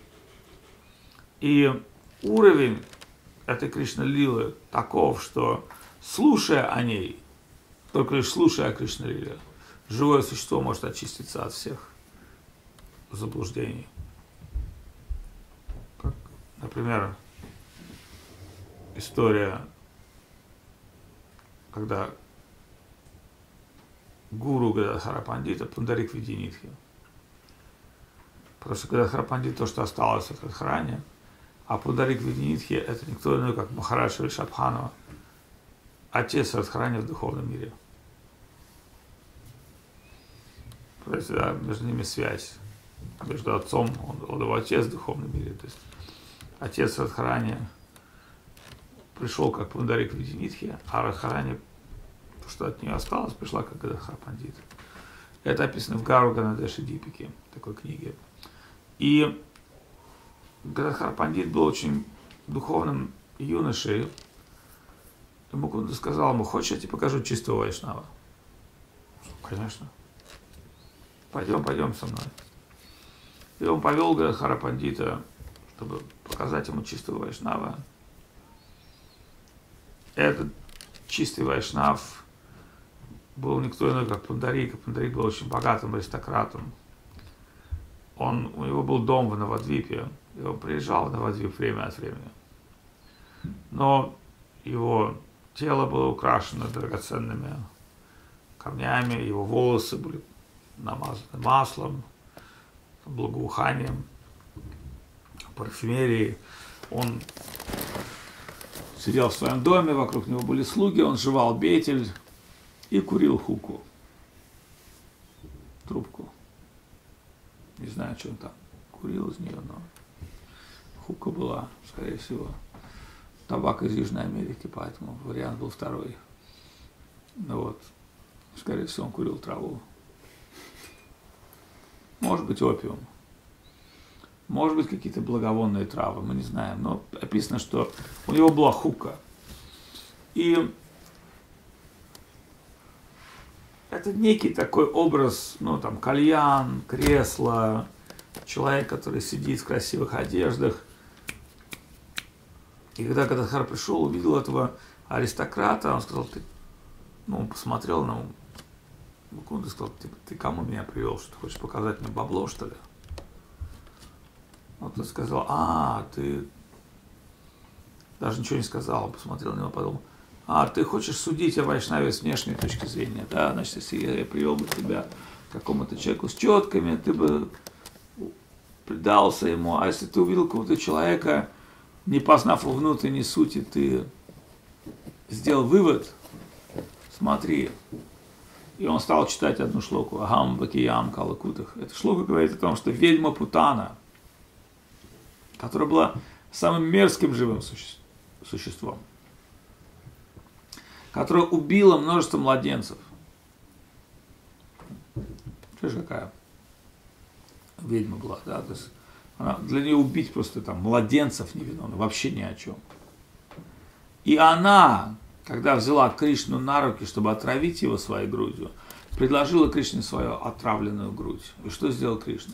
И уровень этой Кришна лилы таков, что слушая о ней, только лишь слушая о Кришна лиле, живое существо может очиститься от всех заблуждений. Как, например, история, когда гуру Гададхара Пандита, Пундарик Видинитхи. Просто Гададхара Пандит то, что осталось от Радхарани, а Пундарик Видинитхи это никто иной, как Махарадж Ришабханова, отец Радхарани в духовном мире. Понимаете, да, между ними связь. Между отцом, он, он его отец в духовном мире. То есть отец Радхарани пришел как Пундарик Видинитхи, а Радхарани, то, что от нее осталось, пришла как Гададхара Пандит. Это описано в Гару Ганадеши Дипике, такой книге. И Гададхара Пандит был очень духовным юношей. И Мукунда сказал ему: хочешь, я тебе покажу чистого вайшнава? Конечно. Пойдем, пойдем со мной. И он повел Гададхара Пандита, чтобы показать ему чистого вайшнава. Этот чистый вайшнав был никто иной, как Пундарик. Пундарик был очень богатым аристократом. Он, у него был дом в Навадвипе, и он приезжал в Навадвип время от времени. Но его тело было украшено драгоценными камнями, его волосы были намазаны маслом, благоуханием, парфюмерией. Он сидел в своем доме, вокруг него были слуги, он жевал бетель и курил хуку, трубку. Не знаю, что он там курил из нее, но хука была, скорее всего, табак из Южной Америки, поэтому вариант был второй. Ну вот, скорее всего, он курил траву. Может быть, опиум. Может быть, какие-то благовонные травы, мы не знаем. Но описано, что у него была хука. И это некий такой образ, ну, там, кальян, кресло, человек, который сидит в красивых одеждах. И когда Гададхар пришел, увидел этого аристократа, он сказал: ты, ну, он посмотрел на него, Мукунда сказал: ты, ты кому меня привел, что ты хочешь показать мне бабло, что ли? Вот он сказал: а, ты, даже ничего не сказал, он посмотрел на него, подумал: а, ты хочешь судить о вайшнаве с внешней точки зрения, да, значит, если я привел бы тебя к какому-то человеку с четками, ты бы предался ему, а если ты увидел какого-то человека, не познав его внутренней сути, ты сделал вывод, смотри. И он стал читать одну шлоку, Агам Бакиям Калакутах. Эта шлока говорит о том, что ведьма Путана, которая была самым мерзким живым существом, которая убила множество младенцев. Слышишь, какая ведьма была, да? То есть она, для нее убить просто там младенцев невиновных, вообще ни о чем. И она, когда взяла Кришну на руки, чтобы отравить его своей грудью, предложила Кришне свою отравленную грудь. И что сделал Кришна?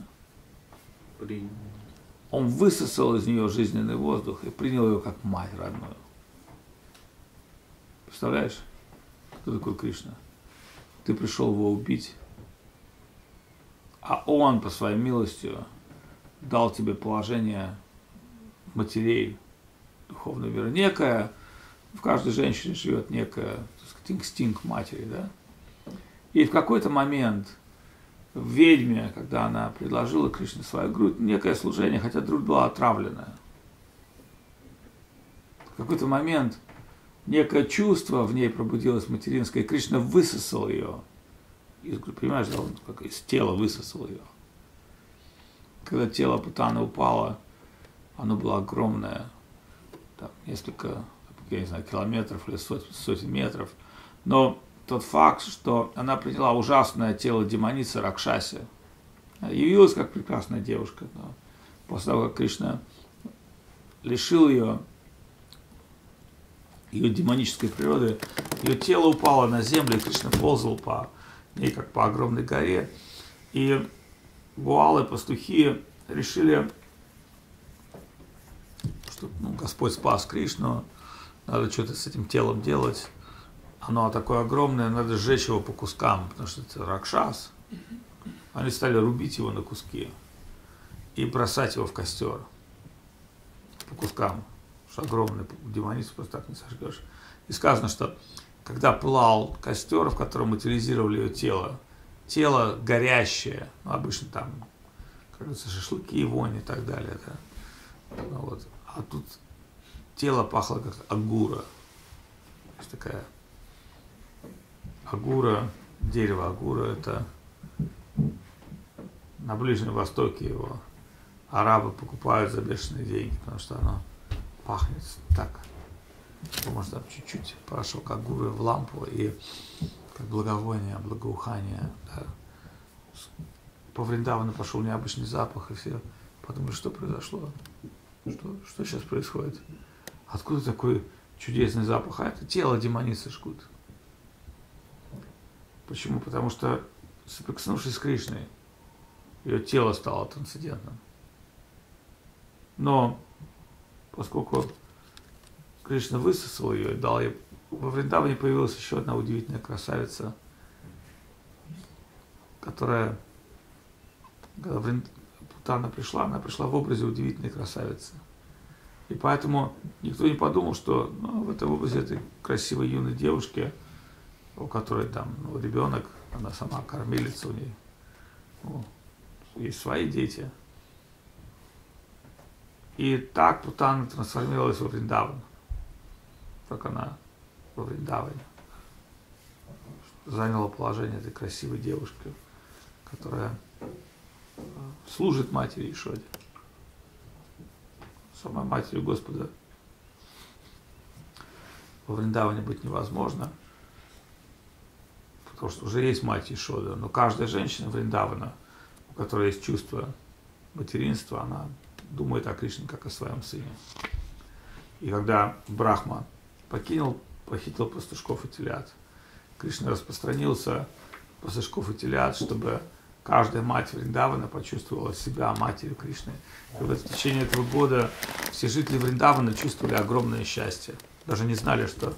Он высосал из нее жизненный воздух и принял ее как мать родную. Представляешь, кто такой Кришна? Ты пришел его убить, а он по своей милости дал тебе положение матерей духовного мира. Некая, в каждой женщине живет некая, так сказать, инстинкт матери, да? И в какой-то момент в ведьме, когда она предложила Кришне свою грудь, некое служение, хотя грудь была отравленная. В какой-то момент некое чувство в ней пробудилось материнское, и Кришна высосал ее. Из, понимаешь, да, он как из тела высосал ее. Когда тело Путаны упало, оно было огромное, там, несколько, я не знаю, километров или сотен, сотен метров. Но тот факт, что она приняла ужасное тело демоницы Ракшаси, явилась как прекрасная девушка. Но после того, как Кришна лишил ее ее демонической природы. Ее тело упало на землю, и Кришна ползал по ней, как по огромной горе. И Буалы, пастухи, решили, что ну, Господь спас Кришну, надо что-то с этим телом делать. Оно такое огромное, надо сжечь его по кускам, потому что это Ракшас. Они стали рубить его на куски и бросать его в костер по кускам, что огромный демоницу просто так не сожгешь. И сказано, что когда пылал костер, в котором материализировали ее тело, тело горящее, ну, обычно там, как говорится, шашлыки, вонь и так далее, да? Ну, вот. А тут тело пахло как агура. То есть такая агура, дерево агура, это на Ближнем Востоке его арабы покупают за бешеные деньги, потому что оно пахнет так. Может, там чуть-чуть порошок агуры в лампу и как благовоние, благоухание. Да. По Вриндавану пошел необычный запах, и все подумали, что произошло, что, что сейчас происходит. Откуда такой чудесный запах? А это тело демоницы жгут. Почему? Потому что, соприкоснувшись с Кришной, ее тело стало трансцендентным. Но поскольку Кришна высосал ее и дал ей, во Вриндаване появилась еще одна удивительная красавица, которая, когда Путана пришла, она пришла в образе удивительной красавицы. И поэтому никто не подумал, что ну, в этом образе этой красивой юной девушки, у которой там ну, ребенок, она сама кормилица, у нее ну, есть свои дети. И так Путана трансформировалась во Вриндаван, как она во Вриндаване заняла положение этой красивой девушки, которая служит матери Ишоде. Самой матерью Господа во Вриндаване быть невозможно, потому что уже есть мать Ишода, но каждая женщина Вриндавана, у которой есть чувство материнства, она думает о Кришне как о своем сыне. И когда Брахма покинул, похитил пастушков и телят, Кришна распространился пастушков и телят, чтобы каждая мать Вриндавана почувствовала себя матерью Кришны. И в течение этого года все жители Вриндавана чувствовали огромное счастье. Даже не знали, что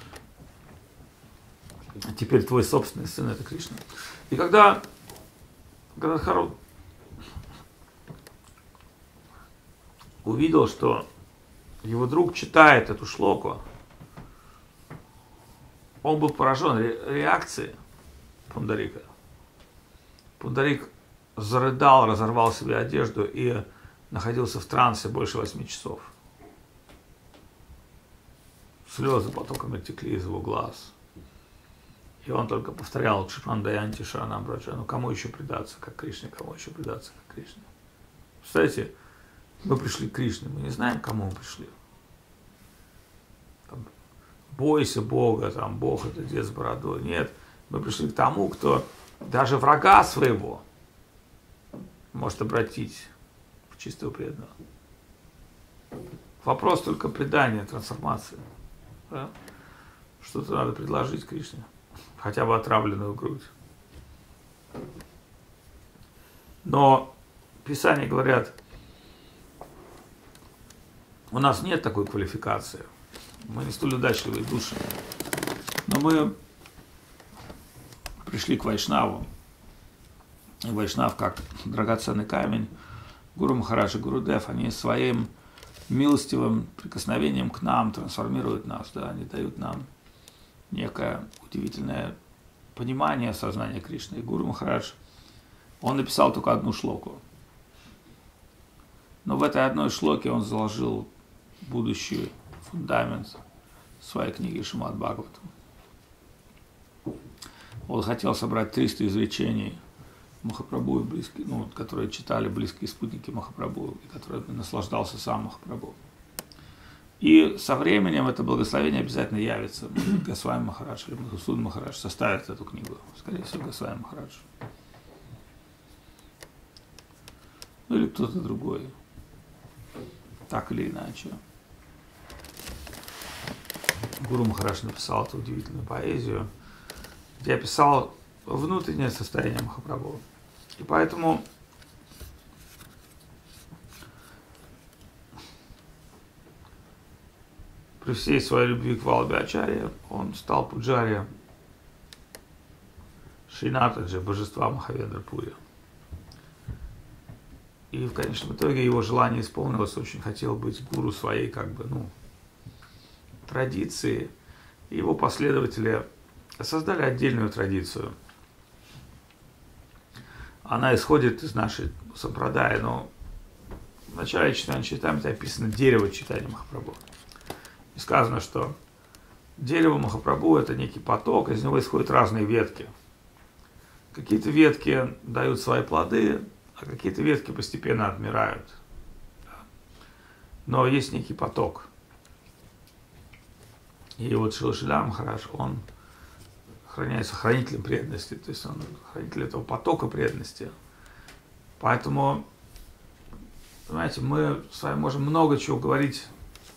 теперь твой собственный сын – это Кришна. И когда Гададхар увидел, что его друг читает эту шлоку, он был поражен реакцией Пундарика. Пундарик зарыдал, разорвал себе одежду и находился в трансе больше восьми часов. Слезы потоками текли из его глаз. И он только повторял Кшипандаянти Шаранам Браджа. Ну кому еще предаться, как Кришне, кому еще предаться, как Кришне. Представляете, мы пришли к Кришне, мы не знаем, к кому мы пришли. Там, бойся Бога, там, Бог это дед с бородой. Нет, мы пришли к тому, кто даже врага своего может обратить в чистого преданного. Вопрос только предания, трансформации. Да? Что-то надо предложить Кришне. Хотя бы отравленную грудь. Но Писания говорят, у нас нет такой квалификации. Мы не столь удачливые души. Но мы пришли к Вайшнаву. И Вайшнав, как драгоценный камень, Гуру Махарадж и Гурудев, они своим милостивым прикосновением к нам трансформируют нас, да, они дают нам некое удивительное понимание сознания Кришны. И Гуру Махарадж, он написал только одну шлоку. Но в этой одной шлоке он заложил будущий фундамент своей книги Шримад Бхагаватам. Он хотел собрать триста изречений Махапрабху, и близкие, ну, которые читали близкие спутники Махапрабху, и которыми наслаждался сам Махапрабху. И со временем это благословение обязательно явится. Госвами Махарадж или Мадхусудана Махарадж составит эту книгу. Скорее всего, Госвами Махарадж. Ну или кто-то другой. Так или иначе. Гуру Махарадж написал эту удивительную поэзию, где описал внутреннее состояние Махапрабху. И поэтому при всей своей любви к Валабхи Ачарье он стал пуджари Шринатаджи, божества Махавендра-пури. И в конечном итоге его желание исполнилось, очень хотел быть гуру своей, как бы, ну, традиции. И его последователи создали отдельную традицию. Она исходит из нашей сампрадая, но в начале читания Чайтамрити описано дерево читания Махапрабху. И сказано, что дерево Махапрабху – это некий поток, из него исходят разные ветки. Какие-то ветки дают свои плоды, а какие-то ветки постепенно отмирают. Но есть некий поток. И вот Шрила Шридхар Махарадж, он охраняется хранителем преданности, то есть он хранитель этого потока преданности. Поэтому, понимаете, мы с вами можем много чего говорить,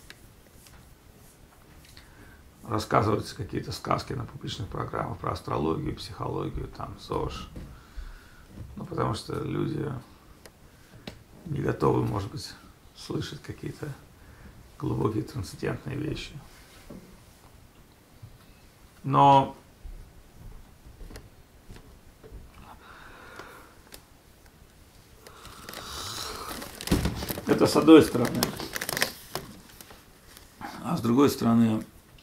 рассказывать какие-то сказки на публичных программах про астрологию, психологию, там, ЗОЖ. Ну, потому что люди не готовы, может быть, слышать какие-то глубокие трансцендентные вещи. Но это с одной стороны. А с другой стороны,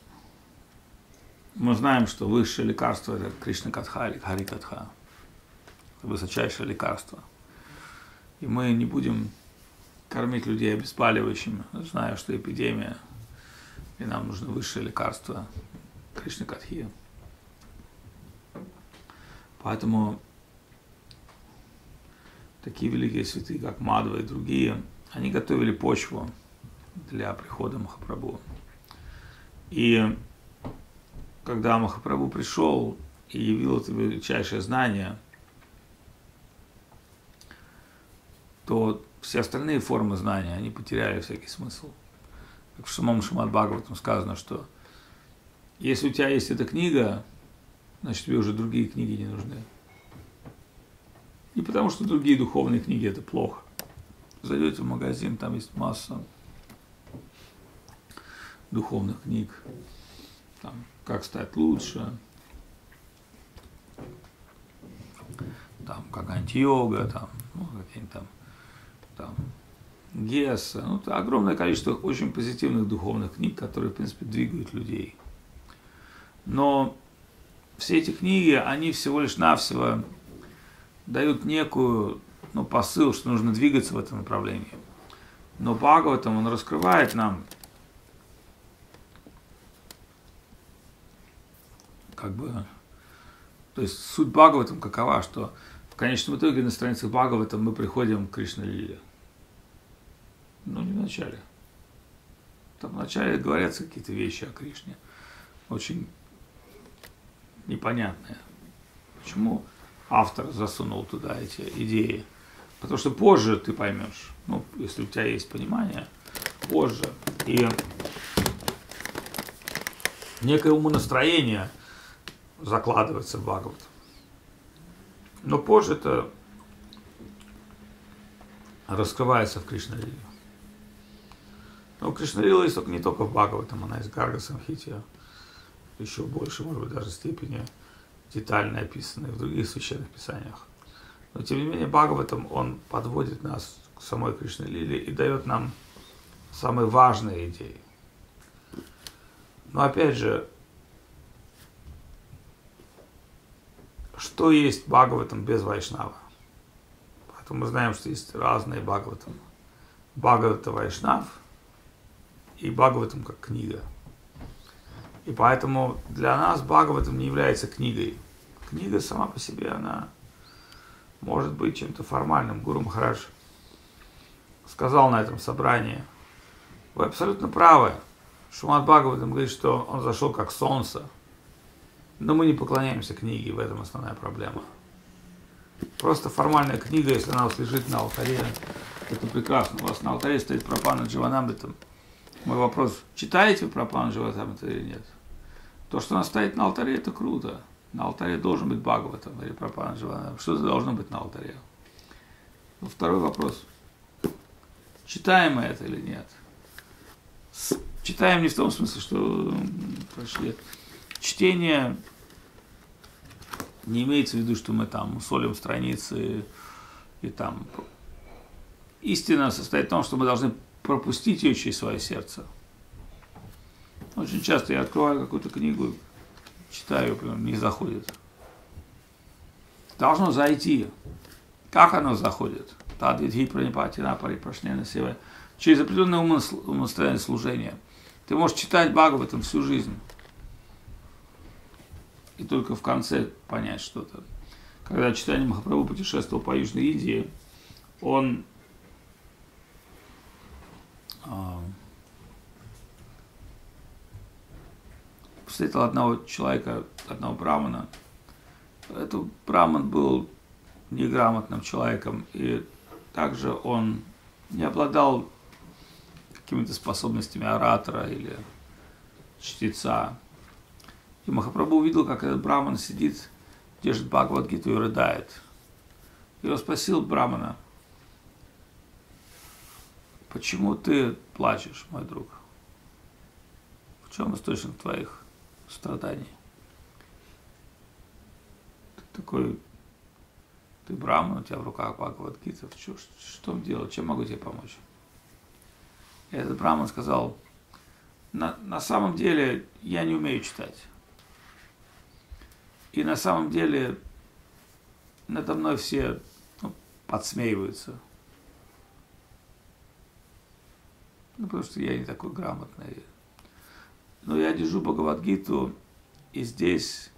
мы знаем, что высшее лекарство – это Кришна-катха или Хари-катха. Это высочайшее лекарство. И мы не будем кормить людей обезболивающими, зная, что эпидемия, и нам нужно высшее лекарство Кришна-катхи. Поэтому такие великие святые, как Мадхва и другие, они готовили почву для прихода Махапрабху. И когда Махапрабху пришел и явил это величайшее знание, то все остальные формы знания, они потеряли всякий смысл. Как в самом Шримад Бхагаватам сказано, что если у тебя есть эта книга, значит, тебе уже другие книги не нужны. Не потому, что другие духовные книги – это плохо. Зайдете в магазин, там есть масса духовных книг. Там, как стать лучше, там, как анти-йога, там, ну, какие-нибудь там, там, геса. Ну, это огромное количество очень позитивных духовных книг, которые, в принципе, двигают людей. Но все эти книги, они всего лишь навсего дают некую, ну, посыл, что нужно двигаться в этом направлении. Но Бхагаватам, он раскрывает нам, как бы, то есть суть Бхагаватам какова, что в конечном итоге на страницах Бхагаватам мы приходим к Кришна-лиле. Ну, не в начале. Там в начале говорятся какие-то вещи о Кришне, очень непонятные. Почему автор засунул туда эти идеи? Потому что позже ты поймешь, ну, если у тебя есть понимание, позже. И некое умонастроение закладывается в Бхагаватам. Но позже это раскрывается в Кришна-лиле. Но Кришна-лила есть только не только в Бхагаватам, она есть в Гарга-самхите, еще больше, может быть, даже степени детально описанной в других священных писаниях. Но, тем не менее, Бхагаватам, он подводит нас к самой Кришна-лиле и дает нам самые важные идеи. Но, опять же, что есть Бхагаватам без Вайшнава? Поэтому мы знаем, что есть разные Бхагаватам. Бхагавата Вайшнав и Бхагаватам как книга. И поэтому для нас Бхагаватам не является книгой. Книга сама по себе, она может быть чем-то формальным. Гуру Махарадж сказал на этом собрании: вы абсолютно правы. Шримад Бхагаватам говорит, что он зашел как солнце. Но мы не поклоняемся книге, в этом основная проблема. Просто формальная книга, если она у вас лежит на алтаре, это прекрасно. У вас на алтаре стоит Прапана Дживанамритам. Мой вопрос: читаете вы Прапана Дживанамритам или нет? То, что она стоит на алтаре, это круто. На алтаре должен быть Бхагаватам или Прабхупада Дживананда. Что-то должно быть на алтаре. Но второй вопрос. Читаем мы это или нет? Читаем не в том смысле, что прошли. Чтение не имеется в виду, что мы там солим страницы и там. Истина состоит в том, что мы должны пропустить ее через свое сердце. Очень часто я открываю какую-то книгу, читаю, прям не заходит. Должно зайти. Как оно заходит? Через определенное умонастроение служения. Ты можешь читать Бхагаватам всю жизнь. И только в конце понять что-то. Когда Чайтанья Махапрабху путешествовал по Южной Индии, он э, встретил одного человека, одного брамана. Этот браман был неграмотным человеком, и также он не обладал какими-то способностями оратора или чтеца. И Махапрабху увидел, как этот браман сидит, держит Бхагавад-гиту и рыдает. И он спросил брамана: почему ты плачешь, мой друг? В чем источник твоих страданий? Ты такой, ты браман, у тебя в руках Бхагавад-гита, что, что делать, чем могу тебе помочь? И этот браман сказал: на, на самом деле я не умею читать. И на самом деле надо мной все, ну, подсмеиваются. Ну, потому что я не такой грамотный. Но я держу Бхагавад-гиту, и здесь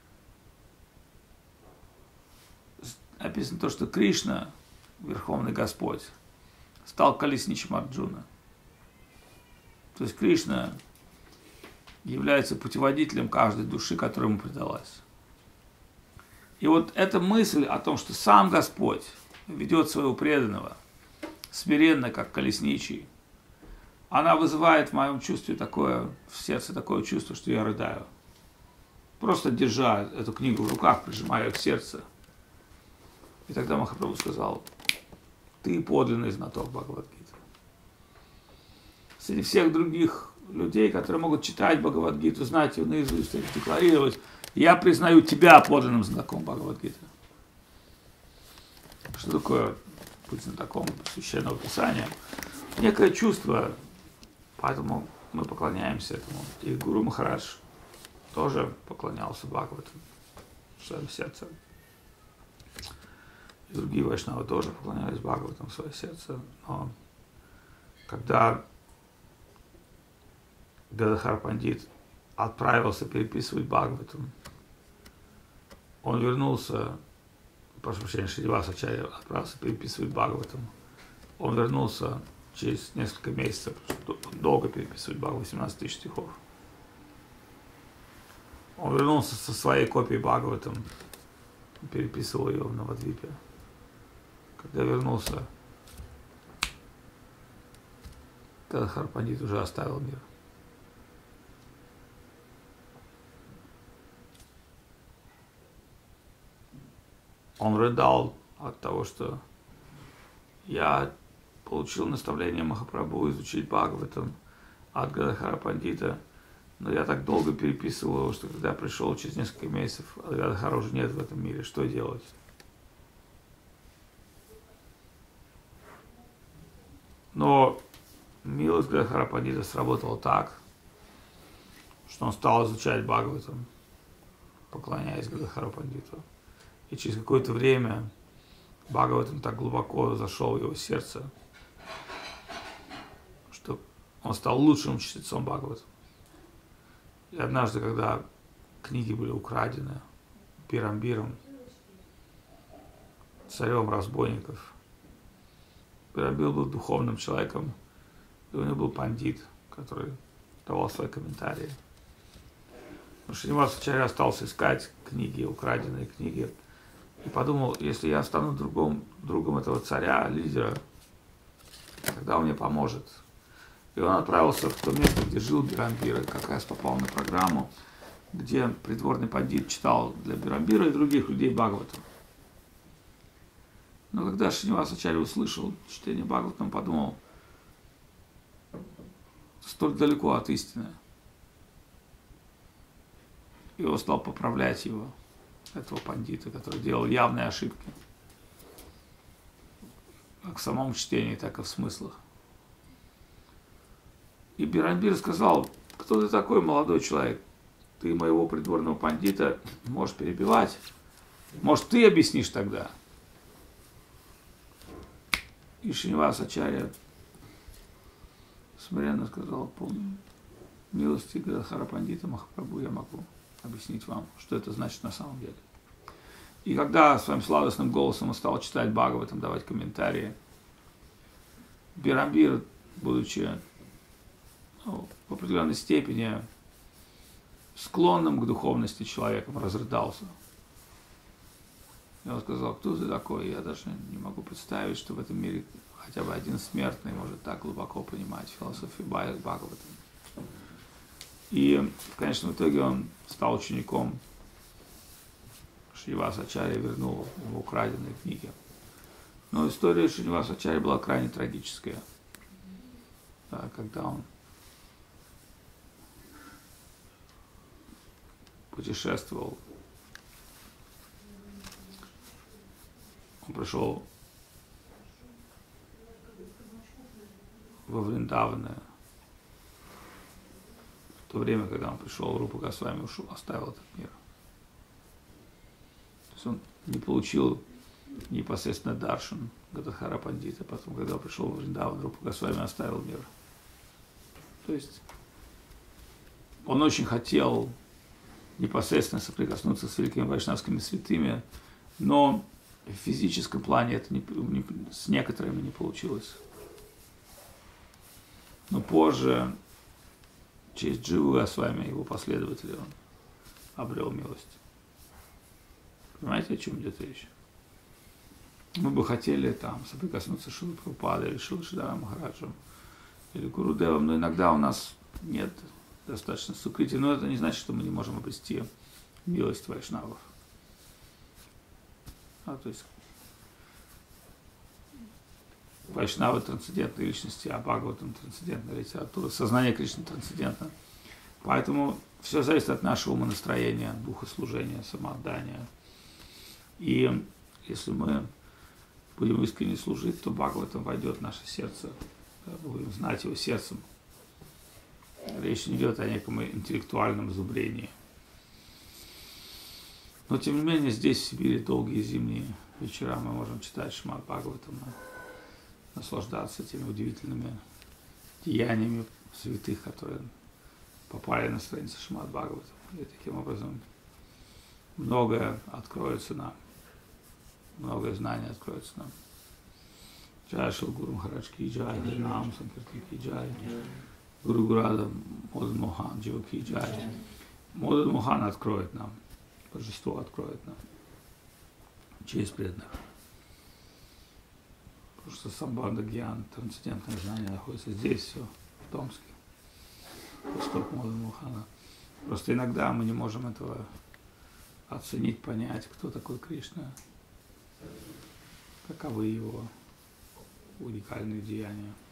описано то, что Кришна, Верховный Господь, стал колесничем Арджуна. То есть Кришна является путеводителем каждой души, которая ему предалась. И вот эта мысль о том, что сам Господь ведет своего преданного смиренно, как колесничий, она вызывает в моем чувстве такое, в сердце такое чувство, что я рыдаю. Просто держа эту книгу в руках, прижимая ее к сердцу. И тогда Махапрабху сказал: ты подлинный знаток Бхагавад-гиты. Среди всех других людей, которые могут читать Бхагавад-гиту, знать ее наизусть, декларировать, я признаю тебя подлинным знатоком Бхагавад-гиты. Что такое быть знатоком священного писания? Некое чувство, поэтому мы поклоняемся этому. И Гуру Махарадж тоже поклонялся Бхагавату в своем сердце. И другие вайшнавы тоже поклонялись Бхагаватам в свое сердце. Но когда Гададхар Пандит отправился переписывать Бхагаватам, он вернулся, прошу прощения, Шриваса Ачарья отправился переписывать Бхагаватам. Он вернулся через несколько месяцев, долго переписывать Бхагаватам, восемнадцать тысяч стихов. Он вернулся со своей копией Бхагаватам, переписывал ее в Навадвипе. Когда вернулся, Гададхар Пандит уже оставил мир. Он рыдал от того, что я получил наставление Махапрабху изучить Бхагаватам от Гададхара Пандита, но я так долго переписывал его, что когда пришел через несколько месяцев, Гададхара уже нет в этом мире. Что делать? Но милость Гададхара Пандита сработала так, что он стал изучать Бхагаватам, поклоняясь Гададхару Пандиту. И через какое-то время Бхагаватам так глубоко зашел в его сердце, что он стал лучшим чтецом Бхагаватам. И однажды, когда книги были украдены Пирамбиром, царем разбойников, Пирамбир был духовным человеком, и у него был пандит, который давал свои комментарии. Но Шриваса Ачарья остался искать книги, украденные книги, и подумал: если я стану другом, другом этого царя, лидера, тогда он мне поможет. И он отправился в то место, где жил Пирамбир, как раз попал на программу. где придворный пандит читал для Бирамбира и других людей Бхагаватам. Но когда Шринивасачарья услышал чтение Бхагаватам, он подумал, столь далеко от истины. И он стал поправлять его, этого пандита, который делал явные ошибки. Как в самом чтении, так и в смыслах. И Бирамбир сказал, кто ты такой, молодой человек? Ты моего придворного пандита можешь перебивать. Может, ты объяснишь тогда? И Шринивасачарья смиренно сказал, по милости Гададхара пандита Махапрабху я могу объяснить вам, что это значит на самом деле. И когда своим сладостным голосом он стал читать Бхагаватам, давать комментарии, Бирамбир, будучи ну, в определенной степени склонным к духовности человеком, разрыдался. И он сказал, кто ты такой? Я даже не могу представить, что в этом мире хотя бы один смертный может так глубоко понимать философию Бхагаватам. И в конечном итоге он стал учеником Шринивасачарьи, вернул ему украденные книги. Но история Шринивасачарьи была крайне трагическая. Да, когда он путешествовал, он пришел во Вриндаване. В то время, когда он пришел, Рупа Госвами ушел, оставил этот мир. То есть он не получил непосредственно даршан Гададхара пандита. Потом, когда он пришел в Вриндаван, Рупа Госвами оставил мир. То есть он очень хотел непосредственно соприкоснуться с великими вайшнавскими святыми, но в физическом плане это не, не, с некоторыми не получилось. Но позже, через Дживу Госвами, его последователи, он обрел милость. Понимаете, о чем идет речь? Мы бы хотели там соприкоснуться с Шрилой Прабхупадой или Шрилой Шридаром Махараджем или Гурудевом, но иногда у нас нет достаточно сукрити, но это не значит, что мы не можем обрести милость вайшнавов. А, то есть вайшнавы трансцендентные личности, а Бхагаватам трансцендентная литература, сознание Кришны трансцендентно. Поэтому все зависит от нашего умонастроения, духослужения, самоотдания. И если мы будем искренне служить, то Бхагаватам войдет в наше сердце, да, будем знать его сердцем. Речь не идет о неком интеллектуальном зубрении. Но, тем не менее, здесь, в Сибири, долгие зимние вечера мы можем читать Шримад Бхагаватам, наслаждаться теми удивительными деяниями святых, которые попали на страницу Шримад Бхагаватам. И таким образом многое откроется нам, многое знание откроется нам. Джай Шри Гуру Махарадж ки джай, Харинам Санкиртан ки джай, Гуру Гурада Модан Мохан Джива ки джай. Модан Мохан откроет нам, Божество откроет нам через преданных. Потому что самбанда гьян, трансцендентное знание находится здесь, все, в Томске. Восток Модан Мохана. Просто иногда мы не можем этого оценить, понять, кто такой Кришна, каковы его уникальные деяния.